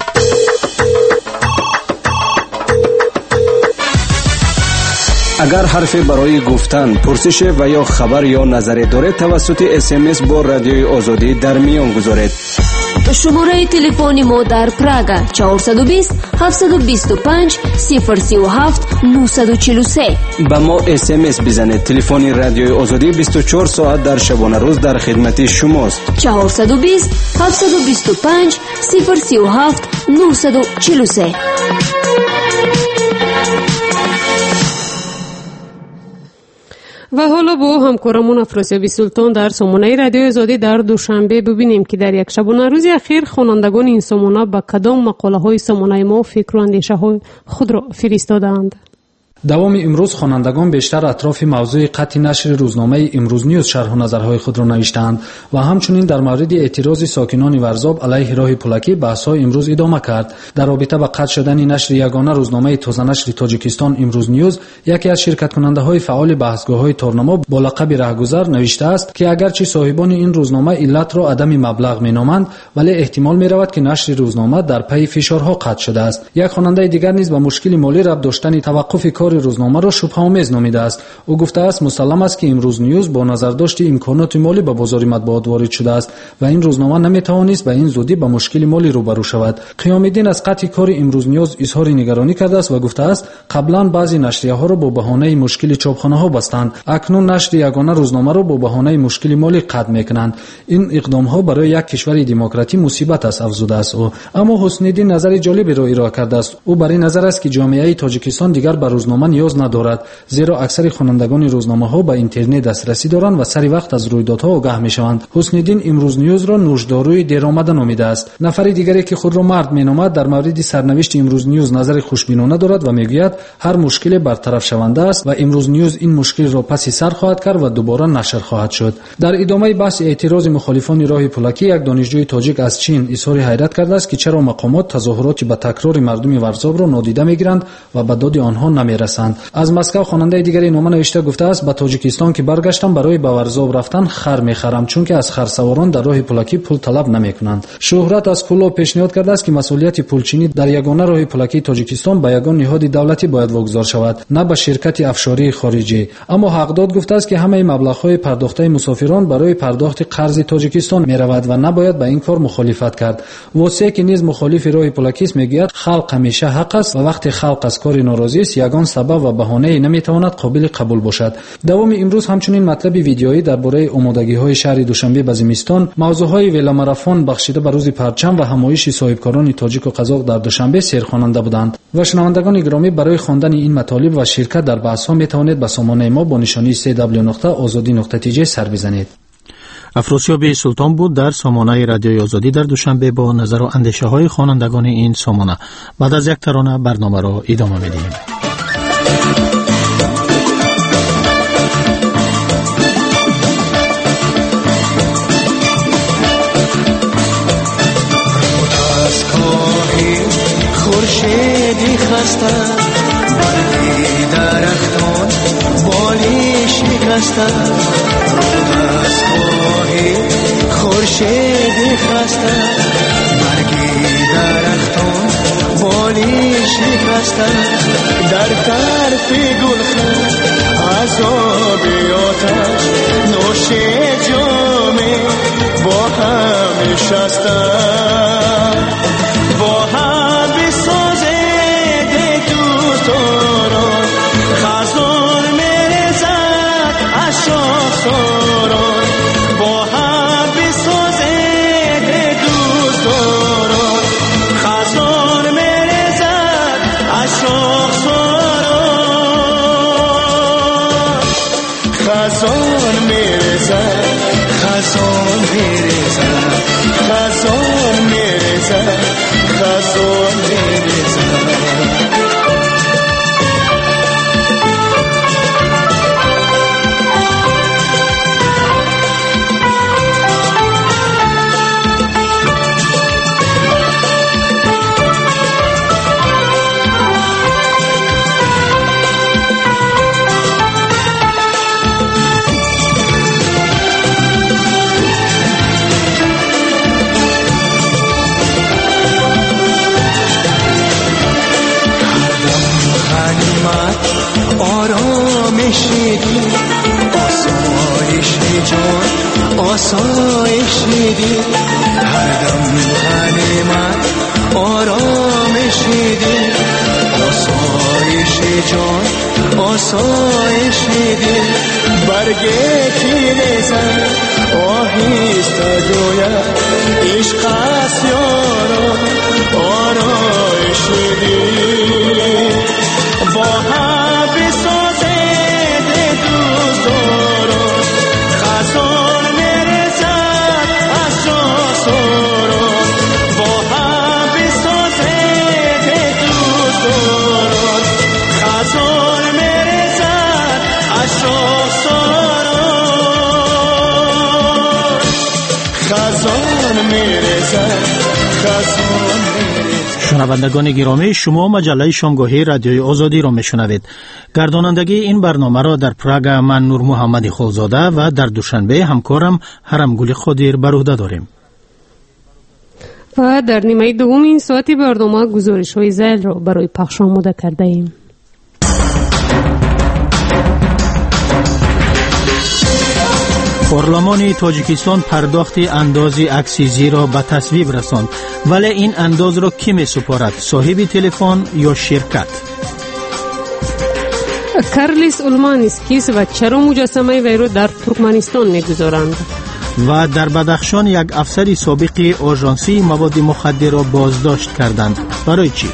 اگر حرفی برای گفتن، پرسش و یا خبر یا نظری دارید توسط اس ام اس با رادیوی آزادی در میان گذارید. شماره تلفن ما در پراگ چهارصد و بیست هفتصد و بیست و پنج صفر سی و هفت نهصد و چهل و سه. با ما اس ام اس بزنید. تلفن رادیوی آزادی بیست و چهار ساعت در شبانه روز در خدمت شماست. چهارصد و بیست هفتصد و بیست و پنج صفر سی و هفت نهصد و چهل و سه. و حالا با همکارمون افراسیابی سلطان در سامانه رادیو آزادی در دوشنبه ببینیم که در یک شبانه روز اخیر خوانندگان این سامانه به کدام مقاله های سامانه ما فکر و اندیشه های خود را فرستادند. دوام امروز خوانندگان بیشتر اطراف موضوع قطع نشر روزنامه امروز نیوز شرح و نظرهای خود را نوشتند و همچنین در مورد اعتراض ساکنان ورزاب علیه راه پولکی بحث‌های امروز ادامه کرد. در رابطه با قطع شدن نشر یگانه روزنامه تازه نشر تاجیکستان امروز نیوز، یکی از شرکت کننده‌های فعال بحثگاه‌های تورنما با لقب رهگذر نوشته است که اگرچه صاحبان این روزنامه علت را عدم مبلغ می‌نامند، ولی احتمال می‌رود که نشر روزنامه در پی فشارها قطع شده است. یک خواننده دیگر نیز با مشکل مالی ربط داشتن توقف کار روزنامه را شبه‌آمیز نامیده است. او گفته است مسلم است که امروز نیوز با نظرداشت امکانات مالی به بازار مطبوعات وارد شده است و این روزنامه نمی‌توانست به این زودی با مشکل مالی روبرو شود. قیام الدین از قطع کار امروز نیوز اظهار نگرانی کرده است و گفته است قبلا بعضی نشریه‌ها را با بهانه مشکل چاپخانه‌ها بستند، اکنون نشر یگانه روزنامه را با بهانه مشکل مالی قطع می‌کنند. این اقدام‌ها برای یک کشور دموکراتی مصیبت است افزوده است او. اما حسن الدین نظر جالبی را ارائه کرده است. او برای نظر است که جامعه تاجیکستان دیگر به روزنامه نیاز ندارد، زیرا اکثر خوانندگان روزنامه‌ها به اینترنت دسترسی دارند و سری وقت از رویدادها آگاه می‌شوند. حسن الدین امروز نیوز را نوشداروی درآمد نامیده است. نفر دیگری که خود را مرد می‌نامد در مورد سرنوشت امروز نیوز نظر خوشبینانه دارد و می‌گوید هر مشکل برطرف شونده است و امروز نیوز این مشکل را پس سر خواهد کرد و دوباره نشر خواهد شد. در ادامه بحث اعتراض مخالفان راه پولکی، یک دانشجوی تاجیک از چین اظهار حیرت کرده است که چرا مقامات تظاهرات به تکرار مردم ورزاب را نادیده می‌گیرند و به داد آنها نمی‌رسند. از مسکو خواننده دیگری نامه نوشته گفته است به تاجیکستان که برگشتم برای به ورزاب رفتن خر می‌خرم، چون که از خرسواران در راه پولکی پول طلب نمی‌کنند. شهرت از پولو پیشنهاد کرده است که مسئولیت پولچینی در یگانه راه پولکی تاجیکستان به یگان نهاد دولتی باید واگذار شود، نه به شرکت افشاری خارجی. اما حقداد گفته است که همه مبلغ‌های پرداخته مسافران برای پرداخت قرض تاجیکستان می‌رود و نباید به این کار مخالفت کرد. واسه که نیز مخالف راه پولکی است میگوید خلق همیشه حق است و وقتی خلق از کار ناراضی است یگان سبب و بهانه نمیتواند قابل قبول باشد. دوام امروز همچنین مطلب ویدیویی درباره آمادگی‌های شهر دوشنبه به زمستان، موضوعهای ولامارافون بخشیده به روز پرچم و همایش صاحبکاران تاجیک و قزاق در دوشنبه سیرخواننده بودند. و شنوندگان گرامی برای خواندن این مطالب و شرکت در بحث‌ها میتوانید به سامانه ما با نشانی سی دبلیو نقطه آزادی نقطه تی جی سر بزنید. افراسیاب سلطان بود در سامانه رادیوی آزادی در دوشنبه با نظر و اندیشه های خوانندگان این سامانه. بعد از یک ترانه برنامه را ادامه می‌دهیم. خورشیدی خسته برگی درختان بالیش میکسته، از خواهی خورشیدی خسته برگی درختان بالیش میکسته، در طرف گلخن عذاب آتش نوش جامه با هم نشسته، با هم بسازه دوستان خزان میریزد. آرامش دل آسایش جان آسایش دل هر دم غنیمت آرامش دل آسایش جان آسایش دل برگه کلیزن آهسته جوید عشق است یاران آرایش دل با هم شنوندگان گرامی، شما مجله شامگاهی رادیوی آزادی را میشنوید. گردانندگی این برنامه را در پراگ من نور محمد خالزاده و در دوشنبه همکارم هرمگل خادر بر عهده داریم. و در نیمه دوم این ساعتی برنامه گزارش های ذیل را برای پخش آماده کرده ایم. پارلمان تاجیکستان پرداخت انداز اکسیزی را به تصویب رساند، ولی این انداز را کی می سپارد؟ صاحب تلفن یا شرکت؟ کارلیس اولمانیسکیس و چرا مجسمه وی را در ترکمنستان می گذارند؟ و در بدخشان یک افسر سابق آژانسی مواد مخدر را بازداشت کردند. برای چی؟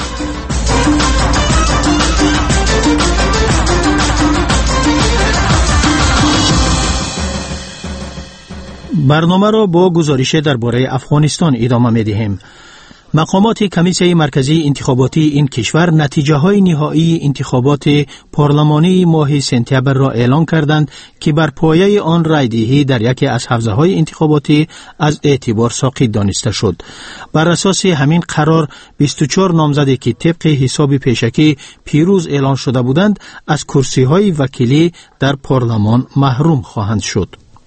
برنامه را با گزارش درباره افغانستان ادامه می‌دهیم. مقامات کمیسیون مرکزی انتخاباتی این کشور نتیجه های نهایی انتخابات پارلمانی ماه سپتامبر را اعلان کردند که بر پایه آن رایدهی در یکی از حوزه های انتخاباتی از اعتبار ساقط دانسته شد. بر اساس همین قرار بیست و چهار نامزدی که طبق حساب پیشکی پیروز اعلان شده بودند از کرسی های وکیلی در پارلمان محروم خواهند شد.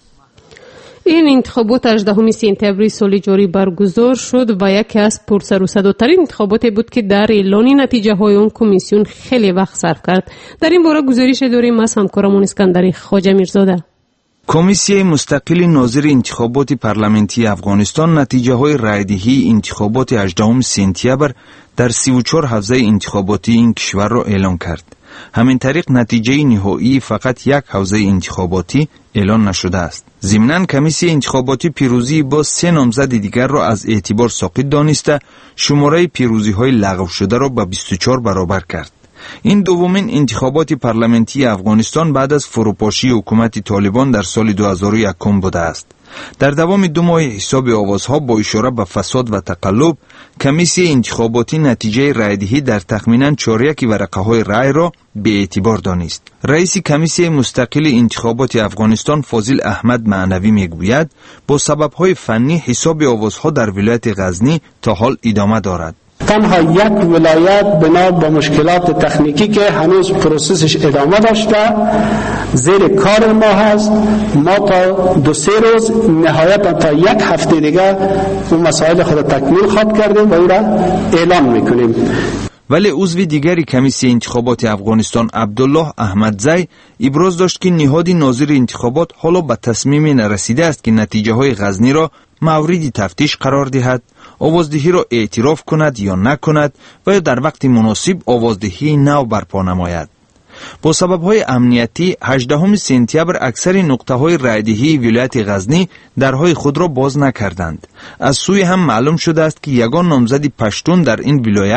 این انتخابات هجدهم سپتامبر سال جاری برگزار شد و یکی از پرسر و صداترین انتخاباتی بود که در اعلان نتیجه های اون کمیسیون خیلی وقت صرف کرد. در این باره گزارش داریم از همکارمون اسکندر خواجه میرزاده. کمیسیون مستقل ناظر انتخابات پارلمانتی افغانستان نتیجه های رایدهی انتخابات هجدهم سپتامبر در سی و چهار حوزه انتخاباتی این کشور را اعلان کرد. همین طریق نتیجه نهایی فقط یک حوزه انتخاباتی اعلان نشده است. ضمناً کمیسیون انتخاباتی پیروزی با سه نامزد دیگر را از اعتبار ساقط دانسته شماره پیروزی های لغو شده را به بیست و چهار برابر کرد. این دومین انتخابات پارلمانتی افغانستان بعد از فروپاشی حکومت طالبان در سال دو هزار و یک بوده است. در دوام دو ماه حساب آوازها با اشاره به فساد و تقلب، کمیسیون انتخاباتی نتیجه رایدهی در تخمیناً چهاریکی ورقه های رای را به اعتبار دانست. رئیس کمیسیون مستقل انتخابات افغانستان فاضل احمد معنوی میگوید با سبب‌های فنی حساب آوازها در ولایت غزنی تا حال ادامه دارد. تنها یک ولایت بنا به مشکلات تکنیکی که هنوز پروسسش ادامه داشته زیر کار ما هست. ما تا دو سه روز نهایتا تا یک هفته دیگه اون مسائل خود تکمیل خواد کردیم و او را اعلان میکنیم. ولی عضو دیگری کمیسیون انتخابات افغانستان عبدالله احمدزی ابراز داشت که نهاد ناظر انتخابات حالا به تصمیم نرسیده است که نتیجه های غزنی را مورد تفتیش قرار دهد، آوازدهی را اعتراف کند یا نکند و یا در وقت مناسب آوازدهی نو برپا نماید. با سبب‌های امنیتی هجدهم سپتامبر اکثر نقطه‌های رایدهی ولایت غزنی درهای خود را باز نکردند. از سوی هم معلوم شده است که یگان نامزد پشتون در این ولایت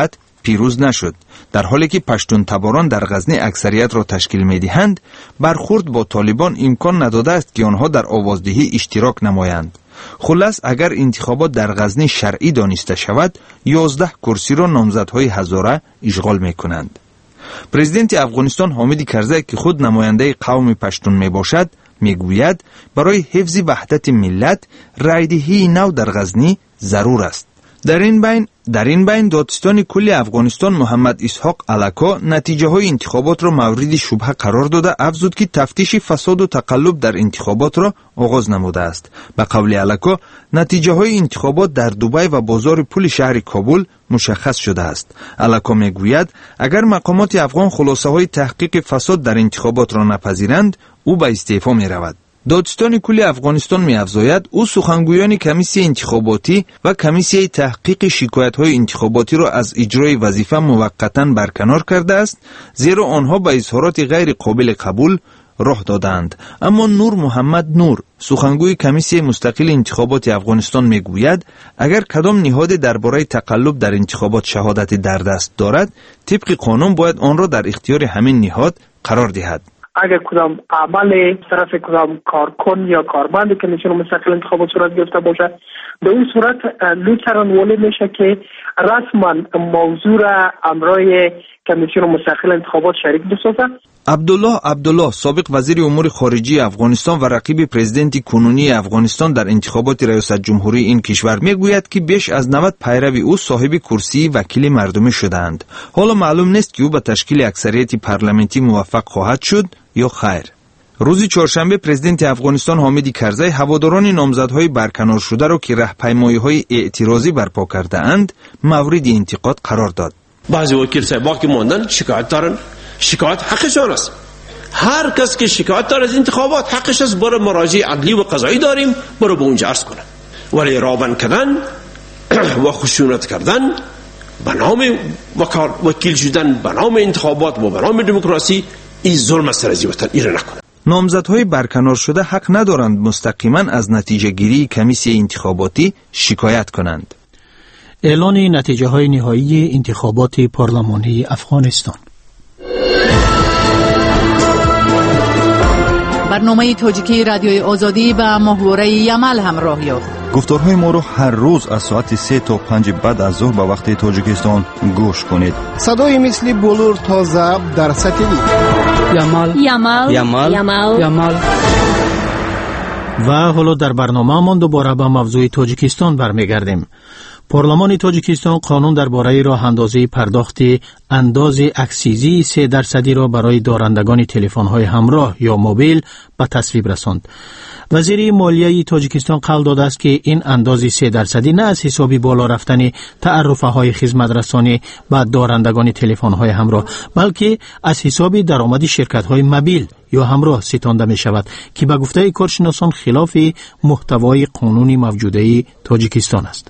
پیروز نشد. در حالی که پشتون تباران در غزنی اکثریت را تشکیل می‌دهند، برخورد با طالبان امکان نداده است که آنها در آوازدهی اشتراک نمایند. خلاص اگر انتخابات در غزنی شرعی دانسته شود، یازده کرسی را نامزدهای هزاره اشغال می‌کنند. پرزیدنت افغانستان حامد کرزی که خود نماینده قوم پشتون میباشد میگوید برای حفظ وحدت ملت رایدهی نو در غزنی ضرور است. در این بین در این بین دادستان کلی افغانستان محمد اسحاق الکا نتیجه های انتخابات را مورد شبهه قرار داده افزود که تفتیش فساد و تقلب در انتخابات را آغاز نموده است. به قول الکا نتیجه های انتخابات در دبی و بازار پل شهر کابل مشخص شده است. الکا میگوید اگر مقامات افغان خلاصه های تحقیق فساد در انتخابات را نپذیرند او به استعفا می رود. دادستان کلی افغانستان می افزاید او سخنگویان کمیسیون انتخاباتی و کمیسیون تحقیق شکایت‌های انتخاباتی را از اجرای وظیفه موقتا برکنار کرده است، زیرا آنها به اظهارات غیر قابل قبول راه دادند. اما نور محمد نور سخنگوی کمیسیون مستقل انتخابات افغانستان می گوید اگر کدام نهاد درباره تقلب در انتخابات شهادت در دست دارد، طبق قانون باید آن را در اختیار همین نهاد قرار دهد. اگر کدام عمل طرف کدام کارکن یا کارمند کمیسیون مستقل انتخابات صورت گرفته باشد، به این صورت لطفاً ولی میشه که رسما موضوع را امرای کمیسیون مستقل انتخابات شریک بسازد. عبدالله عبدالله سابق وزیر امور خارجه افغانستان و رقیب پرزیدنت کنونی افغانستان در انتخابات ریاست جمهوری این کشور میگوید که بیش از نود پیرو او صاحب کرسی وکیل مردمی شدند. حالا معلوم نیست که او به تشکیل اکثریت پارلمانتی موفق خواهد شد یا خیر. روز چهارشنبه پرزیدنت افغانستان حامد کرزی هواداران نامزدهای برکنار شده را که راهپیمایی‌های اعتراضی برپا کرده اند مورد انتقاد قرار داد. بعضی وکیل صاحبا که ماندن شکایت دارن، شکایت حقشان است. هر کس که شکایت داره از انتخابات حقش است برای مراجع عدلی و قضایی داریم برای به اونجا عرض کنه. ولی رابن کردن و خشونت کردن به نام وکیل شدن به نام انتخابات و به نام دموکراسی این ظلم است. از وطن ایره نکنه. نامزدهای برکنار شده حق ندارند مستقیما از نتیجه گیری کمیسیون انتخاباتی شکایت کنند. اعلان نتیجه های نهایی انتخابات پارلمانی افغانستان. برنامه تاجیکی رادیوی آزادی و محوره یمل همراه یافت. گفتارهای ما رو هر روز از ساعت سه تا پنج بعد از ظهر به وقت تاجیکستان گوش کنید. صدای مثل بلور تا ضبط در ساتلیت. یمل یمل یمل یمل یمل. و حالا در برنامه من دوباره به موضوع تاجیکستان برمیگردیم. پارلمان تاجیکستان قانون درباره راه اندازی پرداخت انداز اکسیزی سه درصدی را برای دارندگان تلفن‌های همراه یا موبیل به تصویب رساند. وزیر مالیه تاجیکستان قول داده است که این انداز سه درصدی نه از حساب بالا رفتن تعرفه های خدمت رسانی به دارندگان تلفن‌های همراه، بلکه از حساب درآمد شرکت‌های موبیل یا همراه ستانده می شود که به گفته کارشناسان خلاف محتوای قانونی موجوده تاجیکستان است.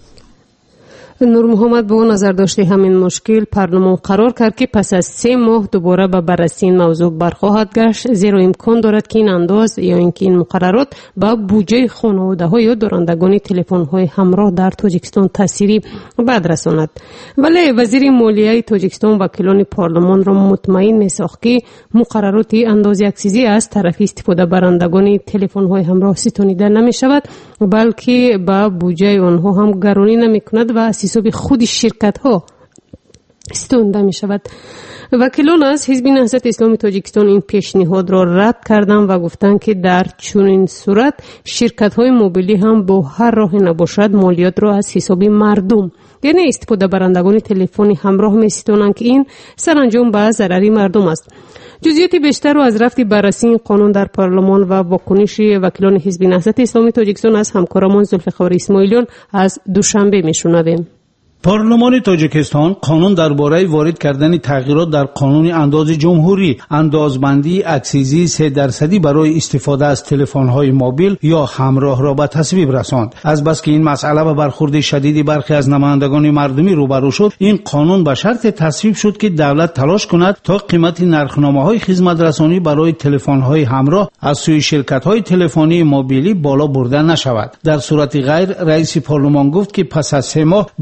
نور محمد به نظر داشته همین مشکل پارلمان قرار کرد که پس از سه ماه دوباره به بررسی این موضوع برخواهد گشت، زیرا امکان دارد که این انداز یا اینکه این مقررات به بودجه خانواده‌ها یا دارندگان تلفن‌های همراه در تاجیکستان تأثیری بد رساند. ولی وزیر مالیه تاجیکستان وکیلان پارلمان را مطمئن می‌ساخت که مقررات انداز اکسیزی از طرف استفاده برندگان تلفن‌های همراه ستانیده نمی‌شود، بلکه به بودجه آنها هم گرانی نمی‌کند و حساب خود شرکت ها ستانده می شود. وکیلان از حزب نهضت اسلامی تاجیکستان این پیشنهاد را رد کردند و گفتند که در چنین صورت شرکت های موبیلی هم با هر راه نباشد مالیات را از حساب مردم یعنی استفاده برندگان تلفن همراه می ستانند که این سرانجام به ضرر مردم است. جزئیات بیشتر رو از رفت بررسی این قانون در پارلمان و واکنش وکیلان حزب نهضت اسلامی تاجیکستان از همکارمان زلفقار اسماعیلیون از دوشنبه میشنویم. پارلمان تاجیکستان قانون درباره وارد کردن تغییرات در قانون انداز جمهوری، اندازبندی اکسیزی سه درصدی برای استفاده از تلفن‌های موبیل یا همراه را به تصویب رساند. از بس که این مسئله به برخورد شدیدی برخی از نمایندگان مردمی روبرو شد، این قانون به شرط تصویب شد که دولت تلاش کند تا قیمت نرخنامه‌های خدمت رسانی برای تلفن‌های همراه از سوی شرکت‌های تلفنی موبیلی بالا برده نشود. در صورت غیر، رئیس پارلمان گفت که پس از سه ماه به این مسئله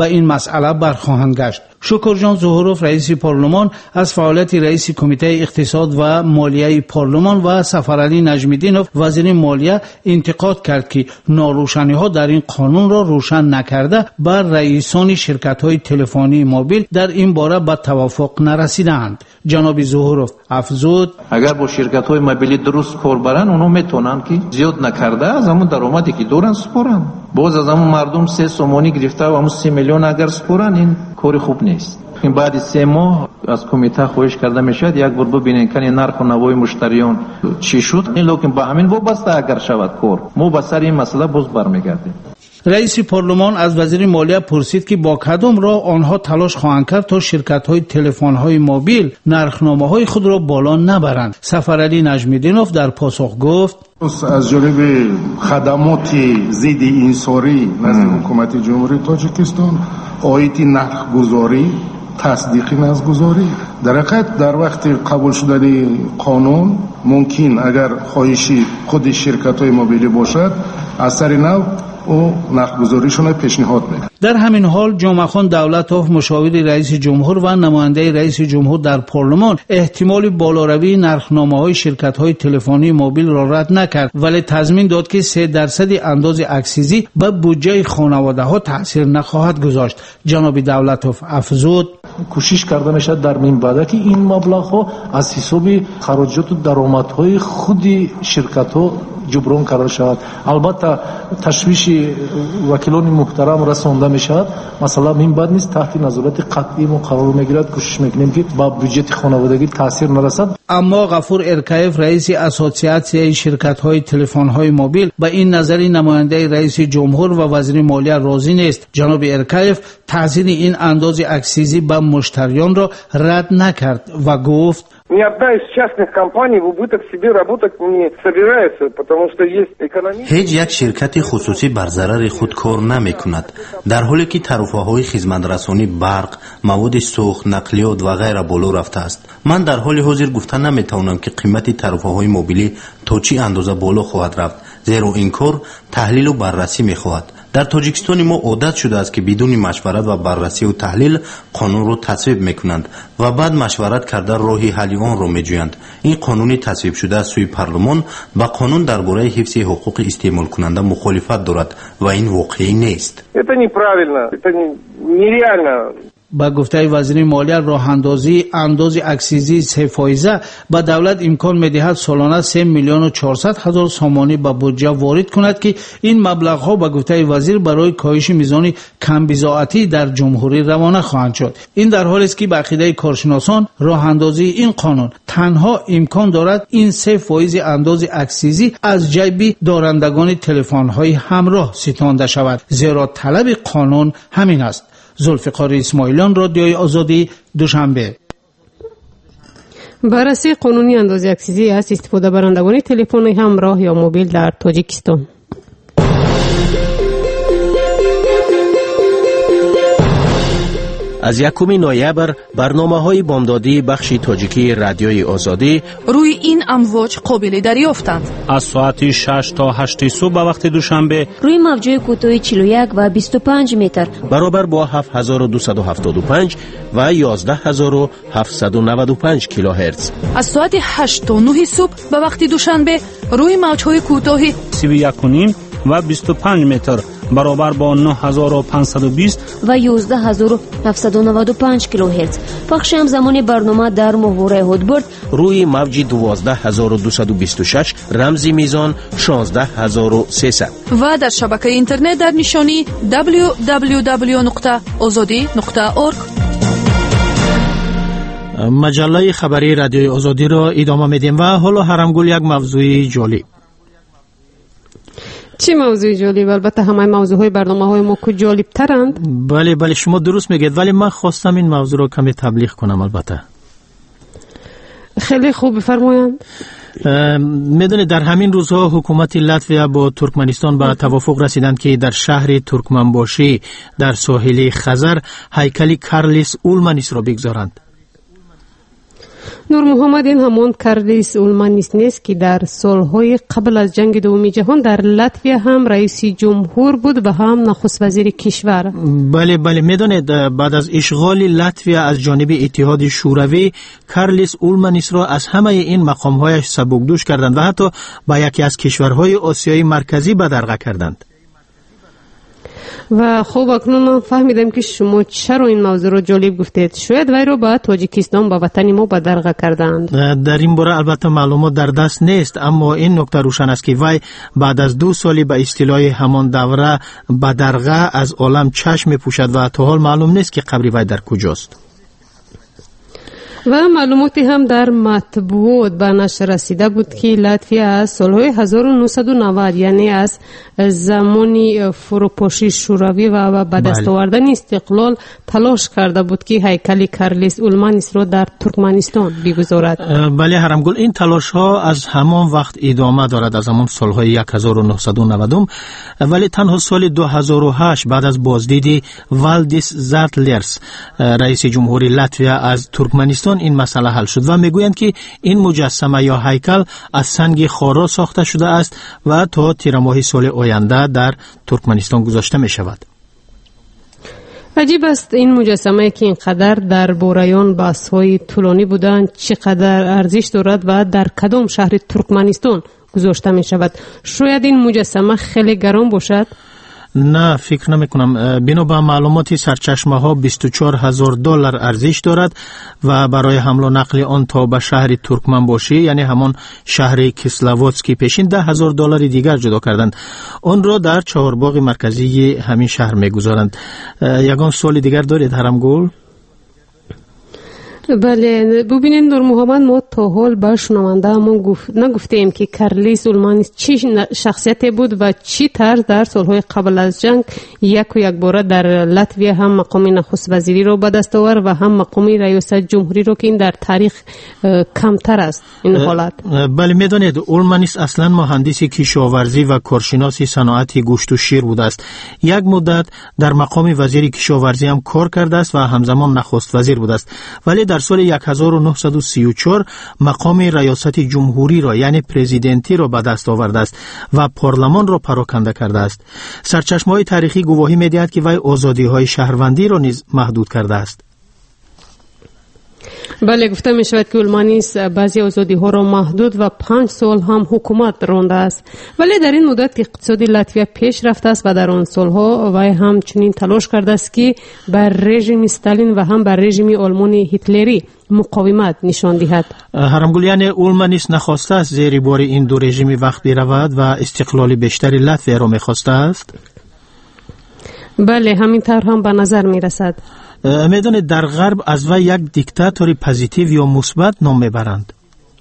مسئله برخواهند گشت. شکرجان ظهوروف رئیس پارلمان از فعالیت رئیس کمیته اقتصاد و مالیه پارلمان و سفرعلی نجمیدینوف وزیر مالیه انتقاد کرد که ناروشنی ها در این قانون را روشن نکرده بر رئیسان شرکت های تلفنی موبیل در این باره به توافق نرسیدند. جناب ظهوروف افزود اگر با شرکت های موبیلی درست کار برن اونها میتونن که زیاد نکرده از همون درآمدی که دارن سپارن. باز از همون مردم سه سومانی گرفته و همون سی میلیون اگر سپارن این کار خوب نیست. این بعد سه ماه از کمیته خواهش کرده میشد یک بار ببینین که نرخ و نوای مشتریان چی شد، لیکن با همین وابسته اگر شود کار ما به سر این مسئله باز برمیگردیم. رئیس پارلمان از وزیر مالیه پرسید که با کدام راه آنها تلاش خواهند کرد تا شرکت‌های تلفن‌های موبیل نرخنامه‌های خود را بالا نبرند. سفرعلی نجمیدینوف در پاسخ گفت از جانب خدمات ضد انحصاری نزد حکومت جمهوری تاجیکستان آیت نرخ‌گذاری تصدیقی نرخ‌گذاری در حقیقت در وقت قبول شدن قانون ممکن اگر خواهشی خود شرکت‌های موبیلی باشد اثر نو او نرخ‌گذاریشون پیشنهاد میده. در همین حال جمعه‌خان دولتوف مشاور رئیس جمهور و نماینده رئیس جمهور در پارلمان احتمال بالاروی نرخنامه‌های شرکت‌های تلفنی موبیل را رد نکرد ولی تضمین داد که سه درصد انداز اکسیزی به بودجه خانواده‌ها تاثیر نخواهد گذاشت. جناب دولتوف افزود کوشش کرده میشد در این بعد که این مبلغ‌ها از حساب خراجات و درآمدهای خود شرکت‌ها جبران کرده شود. البته تشویش وکیلان محترم رسانده میشد. مثلا این بعد نیست تحت نظارت قطعی ما قرار میگیرد. کوشش میکنیم که با بودجه خانوادگی تاثیر نرسد. اما غفور ارکایف رئیس اسوسیاسیون شرکت‌های تلفن‌های موبیل با این نظری نماینده رئیس جمهور و وزیر مالیه راضی نیست. جناب ارکایف تأثیر این انداز اکسیزی به مشتریان را رد نکرد و گفت Ни одна из частных компаний в убыток себе работать не собирается, потому что есть экономия. هیچ یک شرکت خصوصی بر ضرر خود کار نمی کند، در حالی که ترفه‌های خدمت‌رسانی برق، مواد سوخت، نقلیات و غیره بالا رفته است. من در حال حاضر گفتن نمی توانم که قیمت ترفه‌های موبیلی تا چی اندازه بالا خواهد رفت، زیرا این کار تحلیل و بررسی می خواهد. در تاجیکستان ما عادت شده است که بدون مشورت و بررسی و تحلیل قانون را تصویب میکنند و بعد مشورت کرده راه حل آن را میجویند. این قانون تصویب شده از سوی پارلمان با قانون درباره حفظ حقوق استعمال کننده مخالفت دارد و این واقعی نیست. Это неправильно, это нереально. با گفته وزیر مالیه راه اندازی انداز اکسیزی سه فایزه به دولت امکان میدهد سالانه سه میلیون و چهارصد هزار سامانی به بودجه وارد کند که این مبلغ ها به گفته وزیر برای کاهش میزان کم بضاعتی در جمهوری روانه خواهند شد. این در حالی است که به عقیده کارشناسان راه اندازی این قانون تنها امکان دارد این سه فایز انداز اکسیزی از جیب دارندگان تلفن های همراه ستانده شود، زیرا طلب قانون همین است. ذوالفقار اسماعیلیان، رادیوی آزادی، دوشنبه. بررسی قانونی اندازه اکسیزی از استفاده برندگان تلفن همراه یا موبیل در تاجیکستان. از یکم نوامبر برنامه‌های بامدادی بخش تاجیکی رادیوی آزادی روی این امواج قابل دریافتند. از ساعت شش تا هشت صبح به وقت دوشنبه روی موج‌های کوتاه چهل و یک و بیست و پنج متر برابر با هفت هزار و دویست و هفتاد و پنج و یازده هزار و هفتصد و نود و پنج کیلوهرتز. از ساعت هشت تا نه صبح به وقت دوشنبه روی موج‌های کوتاه سی و یک و نیم و بیست و پنج متر برابر با نه هزار و پانصد و بیست و یازده هزار و هفتصد و نود و پنج کیلوهرتز. پخش همزمان برنامه در محور هودبرد روی موج دوازده هزار و دویست و بیست و شش رمزی میزان شانزده هزار و سیصد و در شبکه اینترنت در نشانی دبلیو دبلیو دبلیو نقطه آزادی نقطه اورگ. مجله خبری رادیوی آزادی را ادامه میدیم و حالا هرمگول یک موضوع جالب. چی موضوع جالب؟ البته همه موضوعهای برنامه‌های ما کو جالب ترند. بله بله شما درست میگید، ولی من خواستم این موضوع رو کمی تبلیغ کنم. البته خیلی خوب، بفرمایید. میدونید در همین روزها حکومت لاتویا با ترکمنستان به توافق رسیدند که در شهر ترکمنباشی در ساحل خزر هیکل کارلیس اولمانیس را بگذارند. نور محمد، این همون کارلیس اولمانیس نیست که در سالهای قبل از جنگ دوم جهان در لاتویا هم رئیس جمهور بود و هم نخست وزیر کشور. بله بله میدونید بعد از اشغال لاتویا از جانب اتحاد شوروی، کارلیس اولمانیس را از همه این مقامهایش سبکدوش کردند و حتی با یکی از کشورهای آسیای مرکزی بدرقه کردند. و خوب اکنون من فهمیدم که شما چرا این موضوع رو جالب گفتید. شاید وی رو با تاجیکستان با وطن ما بدرقه کردند. در این باره البته معلومات در دست نیست، اما این نکته روشن است که وی بعد از دو سالی به اصطلاح همان دوره بدرقه از عالم چشم می‌پوشد و تا حال معلوم نیست که قبر وی در کجاست. و معلوماتی هم در مطبوعات به نشر رسیده بود که لاتویا از سالهای هزار و نهصد و نود یعنی از زمانی فروپاشی شوروی و به دست آوردن استقلال تلاش کرده بود که هیکل کارلیس اولمانیس را در ترکمنستان بگذارد. بله هرمگل، این تلاش ها از همان وقت ادامه دارد، از همان سالهای هزار و نهصد و نود، ولی تنها سال دو هزار و هشت بعد از بازدید والدیس زارتلرس رئیس جمهوری لاتویا از ترکمنستان این مسئله حل شد و میگویند که این مجسمه یا هیکل از سنگ خارا ساخته شده است و تا تیر ماه سال آینده در ترکمنستان گذاشته می شود. عجیب است این مجسمه که اینقدر در بورایان بحث‌های طولانی بودند چقدر ارزش دارد و در کدام شهر ترکمنستان گذاشته می شود. شاید این مجسمه خیلی گران باشد؟ نه، فکر نمی کنم. بنا به معلومات سرچشمه ها بیست و چهار هزار دلار ارزش دارد و برای حمل و نقل آن تا به شهر ترکمن باشی یعنی همان شهر کسلواتسکی پیشین ده هزار دلار دیگر جدا کردند. آن را در چهارباغ مرکزی همین شهر میگذارند. یگان سوال دیگر دارید هرمگل؟ بله ببینید نور محمد، ما تا حال با شنونده همون گفت نگفتیم که کارلیس اولمانیس چی شخصیتی بود و چی طرز در سالهای قبل از جنگ یک و یک باره در لاتویا هم مقام نخست وزیری رو به دست آورد و هم مقام ریاست جمهوری رو که این در تاریخ کمتر است این حالت. بله میدونید اولمانیس اصلا مهندس کشاورزی و کارشناس صنعت گوشت و شیر بوده است. یک مدت در مقام وزیر کشاورزی هم کار کرده است و همزمان نخست وزیر بوده است، ولی در سال هزار و نهصد و سی و چهار مقام ریاست جمهوری را یعنی پرزیدنتی را به دست آورده است و پارلمان را پراکنده کرده است. سرچشمه‌های تاریخی گواهی می‌دهد که وی آزادی‌های شهروندی را نیز محدود کرده است. بله گفته می شود که اولمانیس بعضی آزادی ها را محدود و پنج سال هم حکومت رانده است، ولی در این مدت اقتصادی لاتویا پیش رفته است و در آن سالها وی هم چنین تلاش کرده است که بر رژیم استالین و هم بر رژیم آلمان هیتلری مقاومت نشان دهد. هرمگل، یعنی اولمانیس نخواسته است زیر بار این دو رژیم وقت برود و استقلال بیشتر لاتویا را می‌خواسته است؟ بله همین طور هم به نظر می رسد. میدونید در غرب از وی یک دیکتاتوری پوزیتیو یا مثبت نام میبرند.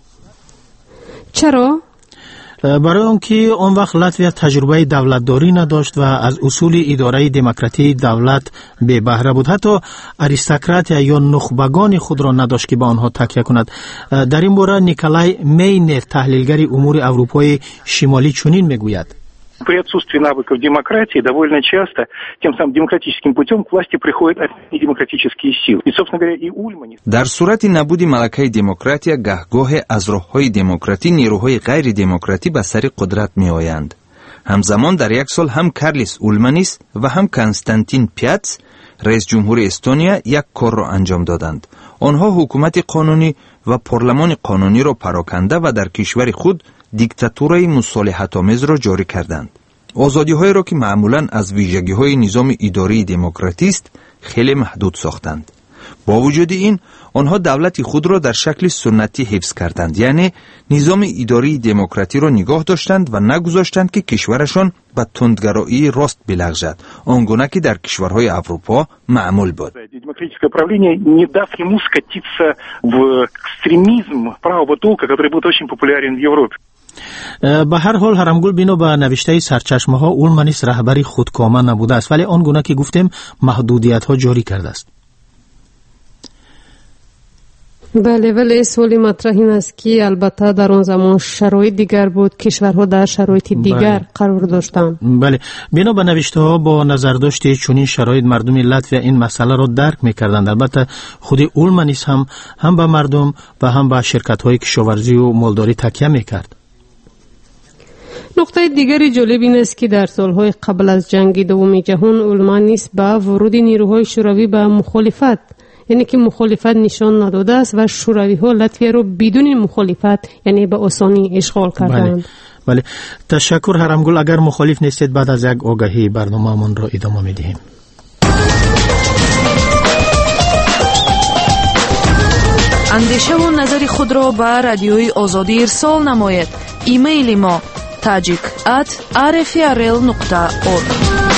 چرا؟ برای آنکه آن وقت لاتویا تجربه دولتداری نداشت و از اصول اداره دموکراتی دولت بی بهره بود. حتی اریستوکرات یا نخبگان خود را نداشت که به آنها تکیه کند. در این باره نیکولای میینر تحلیلگر امور اروپای شمالی چنین میگوید: При отсутствии навыков демократии довольно часто тем самым демократическим путем к власти приходят недемократические силы. И, собственно говоря, и Ульманис... در صورت نبود ملکه دموکراتیا گهگاه از راه‌های دموکراتی نیروهای غیر دموکراتی به سر قدرت می‌آیند. همزمان در یک سال هم کارلیس اولمانیس و هم کنستانتین پیاتس رئیس جمهور استونیا یک کار را انجام دادند. آنها حکومت قانونی و پارلمان قانونی را پراکنده و در کشور خود دیکتاتورای مصالحت‌آمیز را جاری کردند. آزادی‌هایی را که معمولاً از ویژگی‌های نظام اداری دموکراتی است خیلی محدود ساختند. با وجود این آنها دولت خود را در شکل سنتی حفظ کردند، یعنی نظام اداری دموکراتی را نگاه داشتند و نگذاشتند که کشورشان به تندگرایی راست بلغزد، آنگونه که در کشورهای اروپا معمول بود. Демократическое правление, не дав ему скатиться в экстремизм правого толка, который был очень популярен в Европе. به هر حال هرمگل بنا به نوشته سرچشمه ها اولمانیس رهبری خودکامه نبوده است، ولی آنگونه که گفتیم محدودیت ها جاری کرده است. بله، ولی سوالی مطرح این است که البته در آن زمان شرایط دیگر بود، کشورها در شرایط دیگر بله. قرار داشتند. بله، بنا به نوشته ها با نظرداشت چنین شرایط مردم لاتویا این مسئله را درک می‌کردند. البته خود اولما نیز هم هم به مردم و هم به شرکت‌های کشاورزی و مالداری تکیه می‌کرد. نقطه دیگری جالب این است که در سالهای قبل از جنگ دوم جهان اولما نیز به ورود نیروهای شوروی به مخالفت، یعنی که مخالفت نشان نداده است و شوروی ها لاتویا را بدون مخالفت یعنی به آسانی اشغال کردند. بله. بله، تشکر هرمگل. اگر مخالف نیستید بعد از یک آگاهی برنامه‌مان را ادامه می‌دهیم. اندیشه و نظر خود را به رادیوی آزادی ارسال نمایید. ایمیل ما tajik at r f r l nokta org.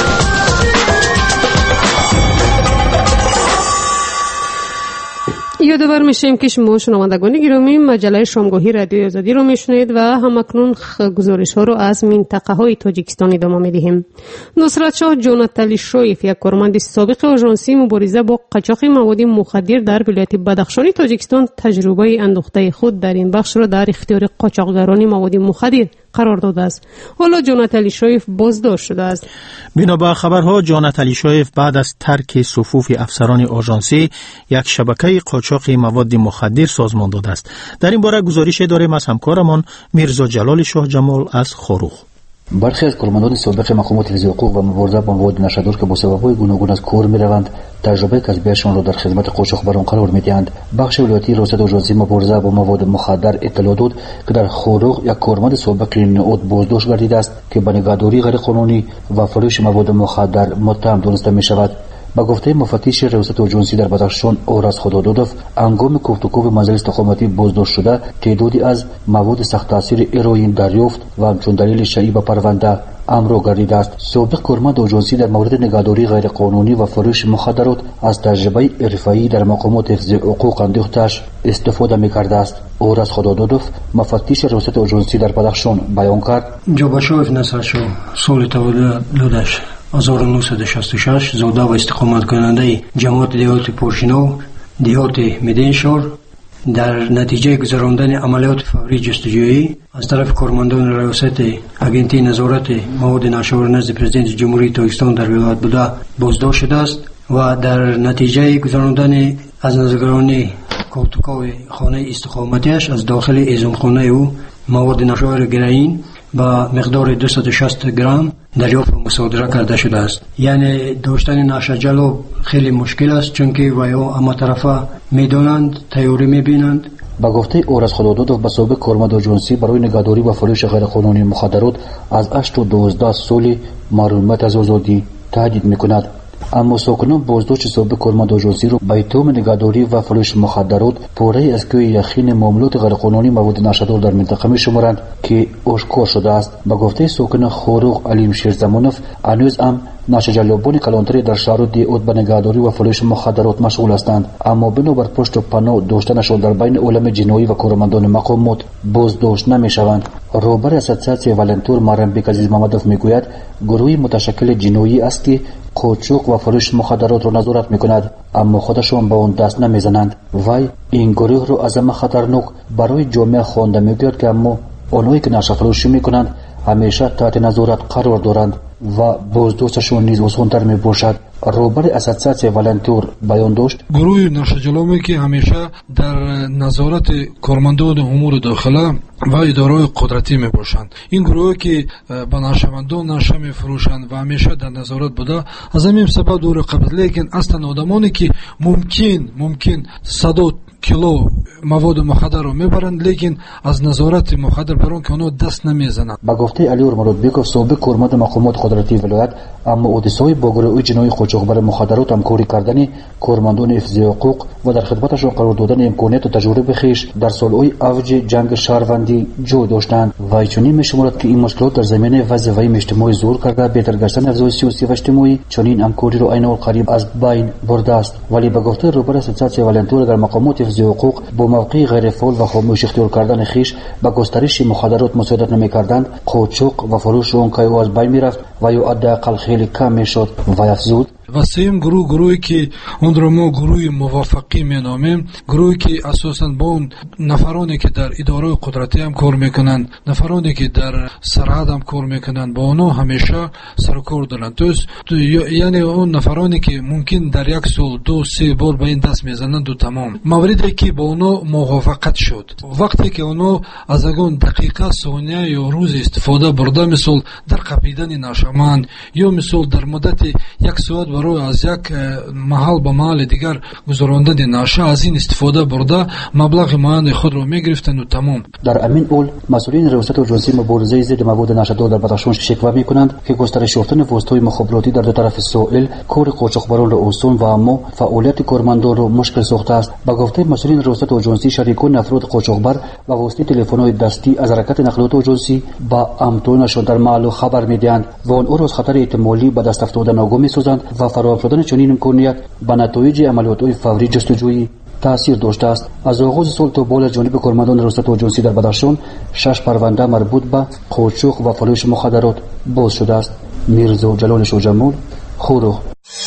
یادآور میشیم که شما شنوندگان گرامی مجله شامگاهی رادیوی آزادی رو میشنید و همکنون گزارش ها رو از منطقه های تاجیکستان ادامه میدهیم. نصرت شاه جونات علی شویف، یک کارمند سابق آژانسی مبارزه با قاچاق مواد مخدر در ولایت بدخشان تاجیکستان، تجربه اندوخته خود در این بخش را در اختیار قاچاقچیان مواد مخدر قرار داده است. حالا جونات علی شویف بازداشت شده است. بنا به خبرها جونات علی شویف بعد از ترک صفوف افسران آژانسی یک شبکه قاچاق مواد مخدر سازمان داده است. در این باره گزارش داریم از همکارمان میرزا جلال شاه جمال از خروخ. برخی از کارمندان سابق مقامات حفظ حقوق و مبارزه با مواد نشادور که با سبب‌های گوناگون از کار می‌روند، تجربه کسبیشان را در خدمت قاچاقبران قرار می‌دهند. بخش ولایتی ریاست آژانسی مبارزه با مواد مخدر اطلاع داد که در خروق یک کارمند سابق نئود بازداشت گردیده است که به نگهداری غیرقانونی و فروش مواد مخدر متهم دانسته می‌شود. با گفته مفتیش ریاست آژانسی در بدخشان آرس خدادادوف، هنگام کوفتوکوف منزل استقامتی بازداشت شده تعدادی از مواد سخت تاثیر هروئین دریافت و همچون دلیل شیعی به پرونده امر گردیده است. سابق کارمند آژانسی در مورد نگهداری غیرقانونی و فروش مخدرات از تجربه حرفه‌ای در مقامات حفظ حقوق اندوختش استفاده می‌کرده است. آرس خدادادوف، مفتیش ریاست آژانسی در بدخشان، بیان کرد: جاباشوف نصرشو سال تولدش هزار و نهصد و شصت و شش، زاده و استقامت کننده جماعت دیهات پرشینو دیهات مدینشور، در نتیجه گذراندن عملیات فوری جستجویی از طرف کارمندان ریاست اگنتی نظارت مواد ناشور نزد پرزیدنت جمهوری تاجیکستان در ولایت بوده بازداشت شده است و در نتیجه گذراندن از نظرگرانی کوتوکای خانه استقامتیش از داخل ایزامخانه او مواد ناشور گرین با مقدار دویست و شصت گرم دریافت و مصادره کرده شده است. یعنی داشتن ناشجلو خیلی مشکل است، چون که ویا اما طرفا میدونند، تیوری میبینند. با گفته آرس خدادادوف، به سابق کارمند آژانسی برای نگهداری و فروش غیرقانونی مخدرات از هشت تا دوازده سال محرومیت از آزادی تهدید میکند. اما ساکنان بازداشت سابق کارمند آژانسی را به اتهام نگهداری و فروش مخدرات پاره از کوی یخین معاملات غیرقانونی مواد نشادور در منطقه می‌شمارند که آشکار شده است. با گفته ساکن خروق علیم شیرزمانوف، هنوز هم ناشجلوبان کلانتری در شهر دیوت به نگهداری و فروش مخدرات مشغول هستند، اما بنابر پشت و پناه داشتنشان در بین عالم جنایی و کارمندان مقامات بازداشت نمی‌شوند. رهبر اساسیاسیون والنتور مرمبک عزیز محمدوف میگوید گروهی متشکل جنایی است که قاچاق و فروش مخدرات را نظارت میکند، اما خودشان به آن دست نمیزنند. وی این گروه را از همه خطرناک برای جامعه خوانده میگوید که اما آنهایی که نشه فروشی میکنند همیشه تحت نظارت قرار دارند و بازداشتشون نیز آسان‌تر میباشد. رهبر اساسیاسیون والنتور بیان داشت: گروه ناشجلومی که همیشه در نظارت کارمندان امور داخله و اداره‌های قدرتی میباشند، این گروهی که به نشهمندان نشه میفروشند و همیشه در نظارت بوده، از همین سبب دور قبض، لیکن اصلا آدمانی که ممکن ممکن صد کیلو مواد مخدر رو میبرند، لیکن از نظارت مخدر برون که اونو دست نمیزنند. با گفته علی مرادبیکوف، سابق کارمند مقامات قدرتی ولایت، اما حادثه‌های با گروه جنایی قاچاقبر مخدرات همکاری کردن کارمندان حفظ حقوق و در خدمتشان قرار دادن امکانات و تجربه خویش در سالهای اوج جنگ شهروندی جای داشتند و چنین می‌شمارد که این مشکلات در زمینه وضعیت اجتماعی ظهور کرده، بهتر گشتن اوضاع سیاسی و اجتماعی چنین همکاری را عین قریب از بین برده است. ولی با گفته رهبر اساسیاسیون والنتور، در مقامات حفظ حقوق با موقع غیر فعال و خاموش اختیار کردن خویش با گسترش مخدرات مساعدت نمی‌کردند، قاچاق و فروش آن که از بین می‌رفت و یا حداقل خیلی کم می‌شد. و افزود: و سوم گروه گروهی که اون رو ما گروه موافقی مینامیم، گروهی که اساساً با اون نفرانی که در اداره قدرتی هم کار میکنن، نفرانی که در سرحد هم کار میکنن، با اونها همیشه سرکار دارن. تو یعنی اون نفرانی که ممکن در یک سال دو سه بار به این دست میزنند و تمام. موردی که با اونها موافقت شد، وقتی که اونها از اون دقیقه ثانیه یا روز استفاده برده، مثل در قپیدن نشمند یا مثل در مدت یک ساعت برای از یک محل به محل دیگر گذراندن نشه، از این استفاده برده مبلغ معین خود را میگرفتن و تمام. در امین اول مسئولین ریاست جنسی مبارزه ضد مواد نشادار در بدخشان شکوه میکنند که گسترش یافتن وسطای مخابراتی در دو طرف ساحل کار قاچاقبران را آسان و اما فعالیت کارمندان را مشکل ساخته است. به گفته مسئولین ریاست جنسی، شریکان افراد قاچاقبر و واسطه تلفن‌های دستی از حرکت نقلیات جنسی با امتحانشان در محل خبر میدهند و آن او را از خطر احتمالی به دست افتادن آگاه می‌سازند و فراهم شدن چنین امکانیت به نتایج عملیات‌های فوری جستجویی تأثیر داشته است. از آغاز سال تا بالا جانب کارمندان ریاست جنسی در بدخشان شش پرونده مربوط به قاچاق و فروش مخدرات باز شده است. میرزا جلال شوجمول، خورخ.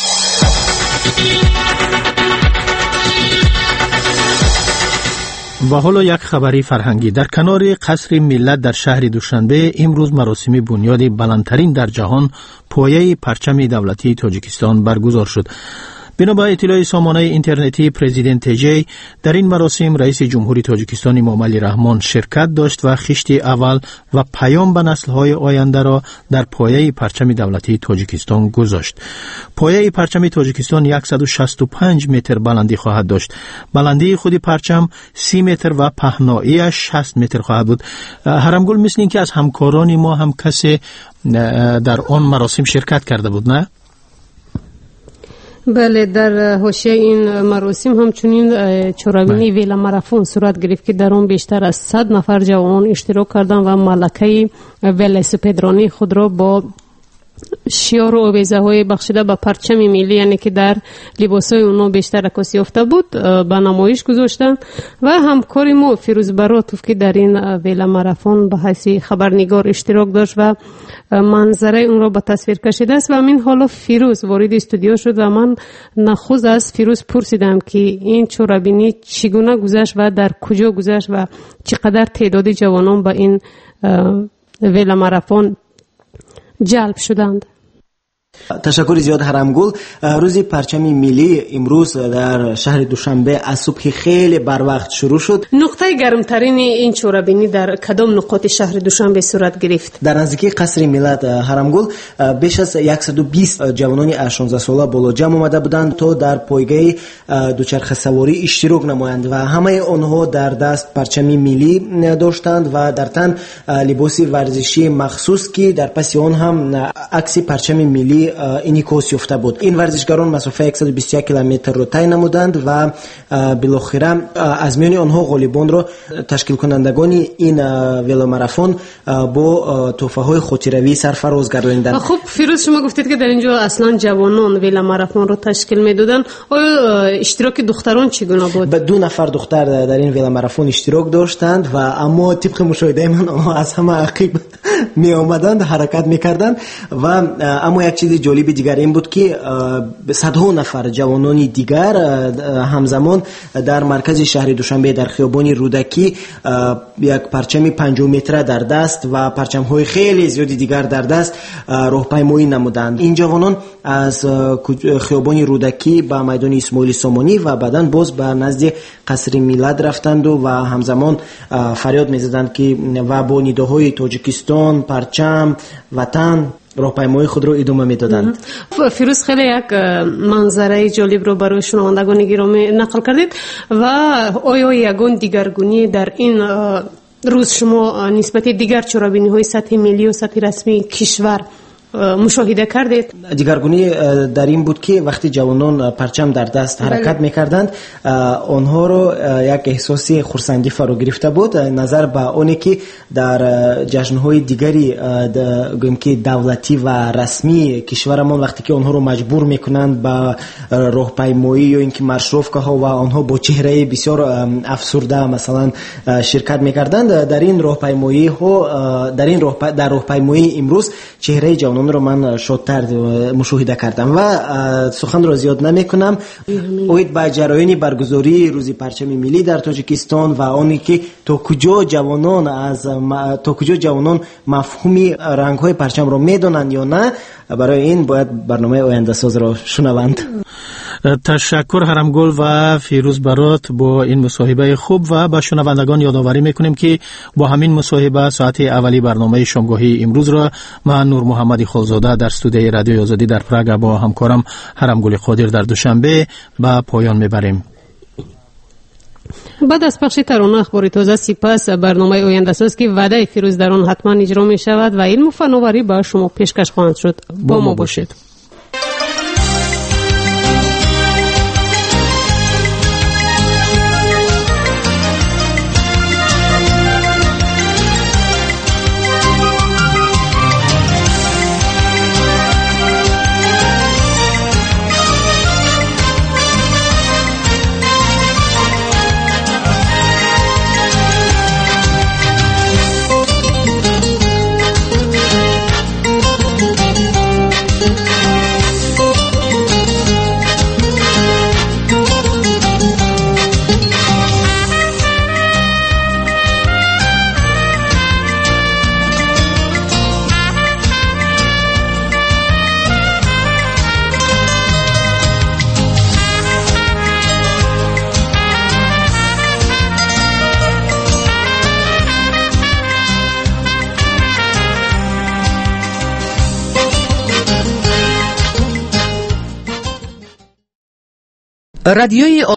و حالا یک خبری فرهنگی. در کنار قصر ملت در شهر دوشنبه امروز مراسم بنیاد بلندترین در جهان پایه پرچم دولتی تاجیکستان برگزار شد. بنا به اطلاع سامانه اینترنتی پرزیدنت جی، در این مراسم رئیس جمهوری تاجیکستان امام علی رحمان شرکت داشت و خشت اول و پیام به نسل‌های آینده را در پایه پرچم دولتی تاجیکستان گذاشت. پایه پرچم تاجیکستان صد و شصت و پنج متر بلندی خواهد داشت. بلندی خود پرچم سی متر و پهنایی‌اش شصت متر خواهد بود. هرمگل، مثل این که از همکاران ما هم کسی در آن مراسم شرکت کرده بود، نه؟ بله، در حاشیه این مراسم همچنین چورابینی ویلا ماراتون صورت گرفت که در آن بیشتر از صد نفر جوان اشتراک کردند و ملکه ولسپدرانی خود را با شیار و آویزه های بخشیده به پرچم ملی، یعنی که در لباس های اونا بیشتر عکاسی یافته بود، به نمایش گذاشتن. و همکار ما فیروز براتوف که در این ویلا ماراتون به حیث خبرنگار اشتراک داشت و منظره اون را به تصویر کشیده است و همین حالا فیروز وارد استودیو شد و من نخوز از فیروز پرسیدم که این چورابینی چگونه گذشت و در کجا گذشت و چقدر تعداد جوانان به این ویلا ماراتون جلب شدند. تشکر زیاد هرمگل. روز پرچم ملی امروز در شهر دوشنبه از صبح خیلی بر وقت شروع شد. نقطه گرمترین این چورابینی در کدام نقاط شهر دوشنبه صورت گرفت؟ در نزدیکی قصر ملت هرمگل بیش از صد و بیست جوانان شانزده ساله بالا جمع آمده بودند تا در پایگاه دوچرخه سواری اشتراک نمایند و همه آنها در دست پرچم ملی داشتند و در تن لباس ورزشی مخصوص که در پس آن هم عکس پرچم ملی انعکاس یافته بود. این ورزشکاران مسافه صد و بیست و یک کیلومتر را طی نمودند و بالاخره از میان آنها غالبان را تشکیل کنندگان این ویلا ماراتون با تحفه های خاطره‌ای سرفراز گرداندند. خب فیروز، شما گفتید که در اینجا اصلا جوانان ویلا ماراتون را تشکیل میدادند. آیا اشتراک دختران چگونه بود؟ به دو نفر دختر در این ویلا ماراتون اشتراک داشتند و اما طبق مشاهده من آنها از همه عقیب می آمدند، حرکت میکردند. و اما یک چیز جالب دیگر این بود که صدها نفر جوانان دیگر همزمان در مرکز شهر دوشنبه در خیابان رودکی یک پرچم پنج متره در دست و پرچم های خیلی زیادی دیگر در دست راهپیمایی نمودند. این جوانان از خیابان رودکی به میدان اسماعیل سامانی و بعداً باز به نزد قصر ملت رفتند و همزمان فریاد می‌زدند که و با نداهای تاجیکستان، پرچم، وطن راهپیمایی خود را ادامه میدادند. فیروز، خیلی یک منظره جالب رو برای شنوندگان گرامی نقل کردید و آیا یگان دیگرگونی در این روز شما نسبت دیگر چورابینی های سطح ملی و سطح رسمی کشور مشاهده کردید؟ دیگرگونی در این بود که وقتی جوانان پرچم در دست حرکت میکردند آنها رو یک احساس خرسندی فرا گرفته بود، نظر به اونی که در جشن‌های دیگری گویم که دولتی و رسمی کشورمان وقتی که آنها رو مجبور میکنند به راهپیمایی یا اینکه مارشروفکه ها و آنها با چهره بسیار افسرده مثلا شرکت میکردند، در این راهپیمایی ها در این راه در راهپیمایی امروز چهره جوانان اون رو من شدتر مشاهده کردم و سخن را زیاد نمی کنم. اوید با جریان برگزاری روز پرچم ملی در تاجیکستان و آنی که تا کجا جوانان از تا کجا جوانان مفهومی رنگ های پرچم را میدونند یا نه، برای این باید برنامه آینده ساز را شنوند. تشکر حرمگل و فیروز برات با این مصاحبه خوب و با شنوندگان یادآوری میکنیم که با همین مصاحبه ساعت اولی برنامه شامگاهی امروز را من نور محمد خالزاده در استودیوی رادیوی آزادی در پراگ با همکارم حرمگل قادر در دوشنبه به پایان میبریم. بعد از پخش ترانه اخبار تازه سپس برنامه آینده ساز که وعده فیروز در آن حتما اجرا می شود و علم و فناوری با شما پیشکش خواهد شد. با ما باشید. رادیوی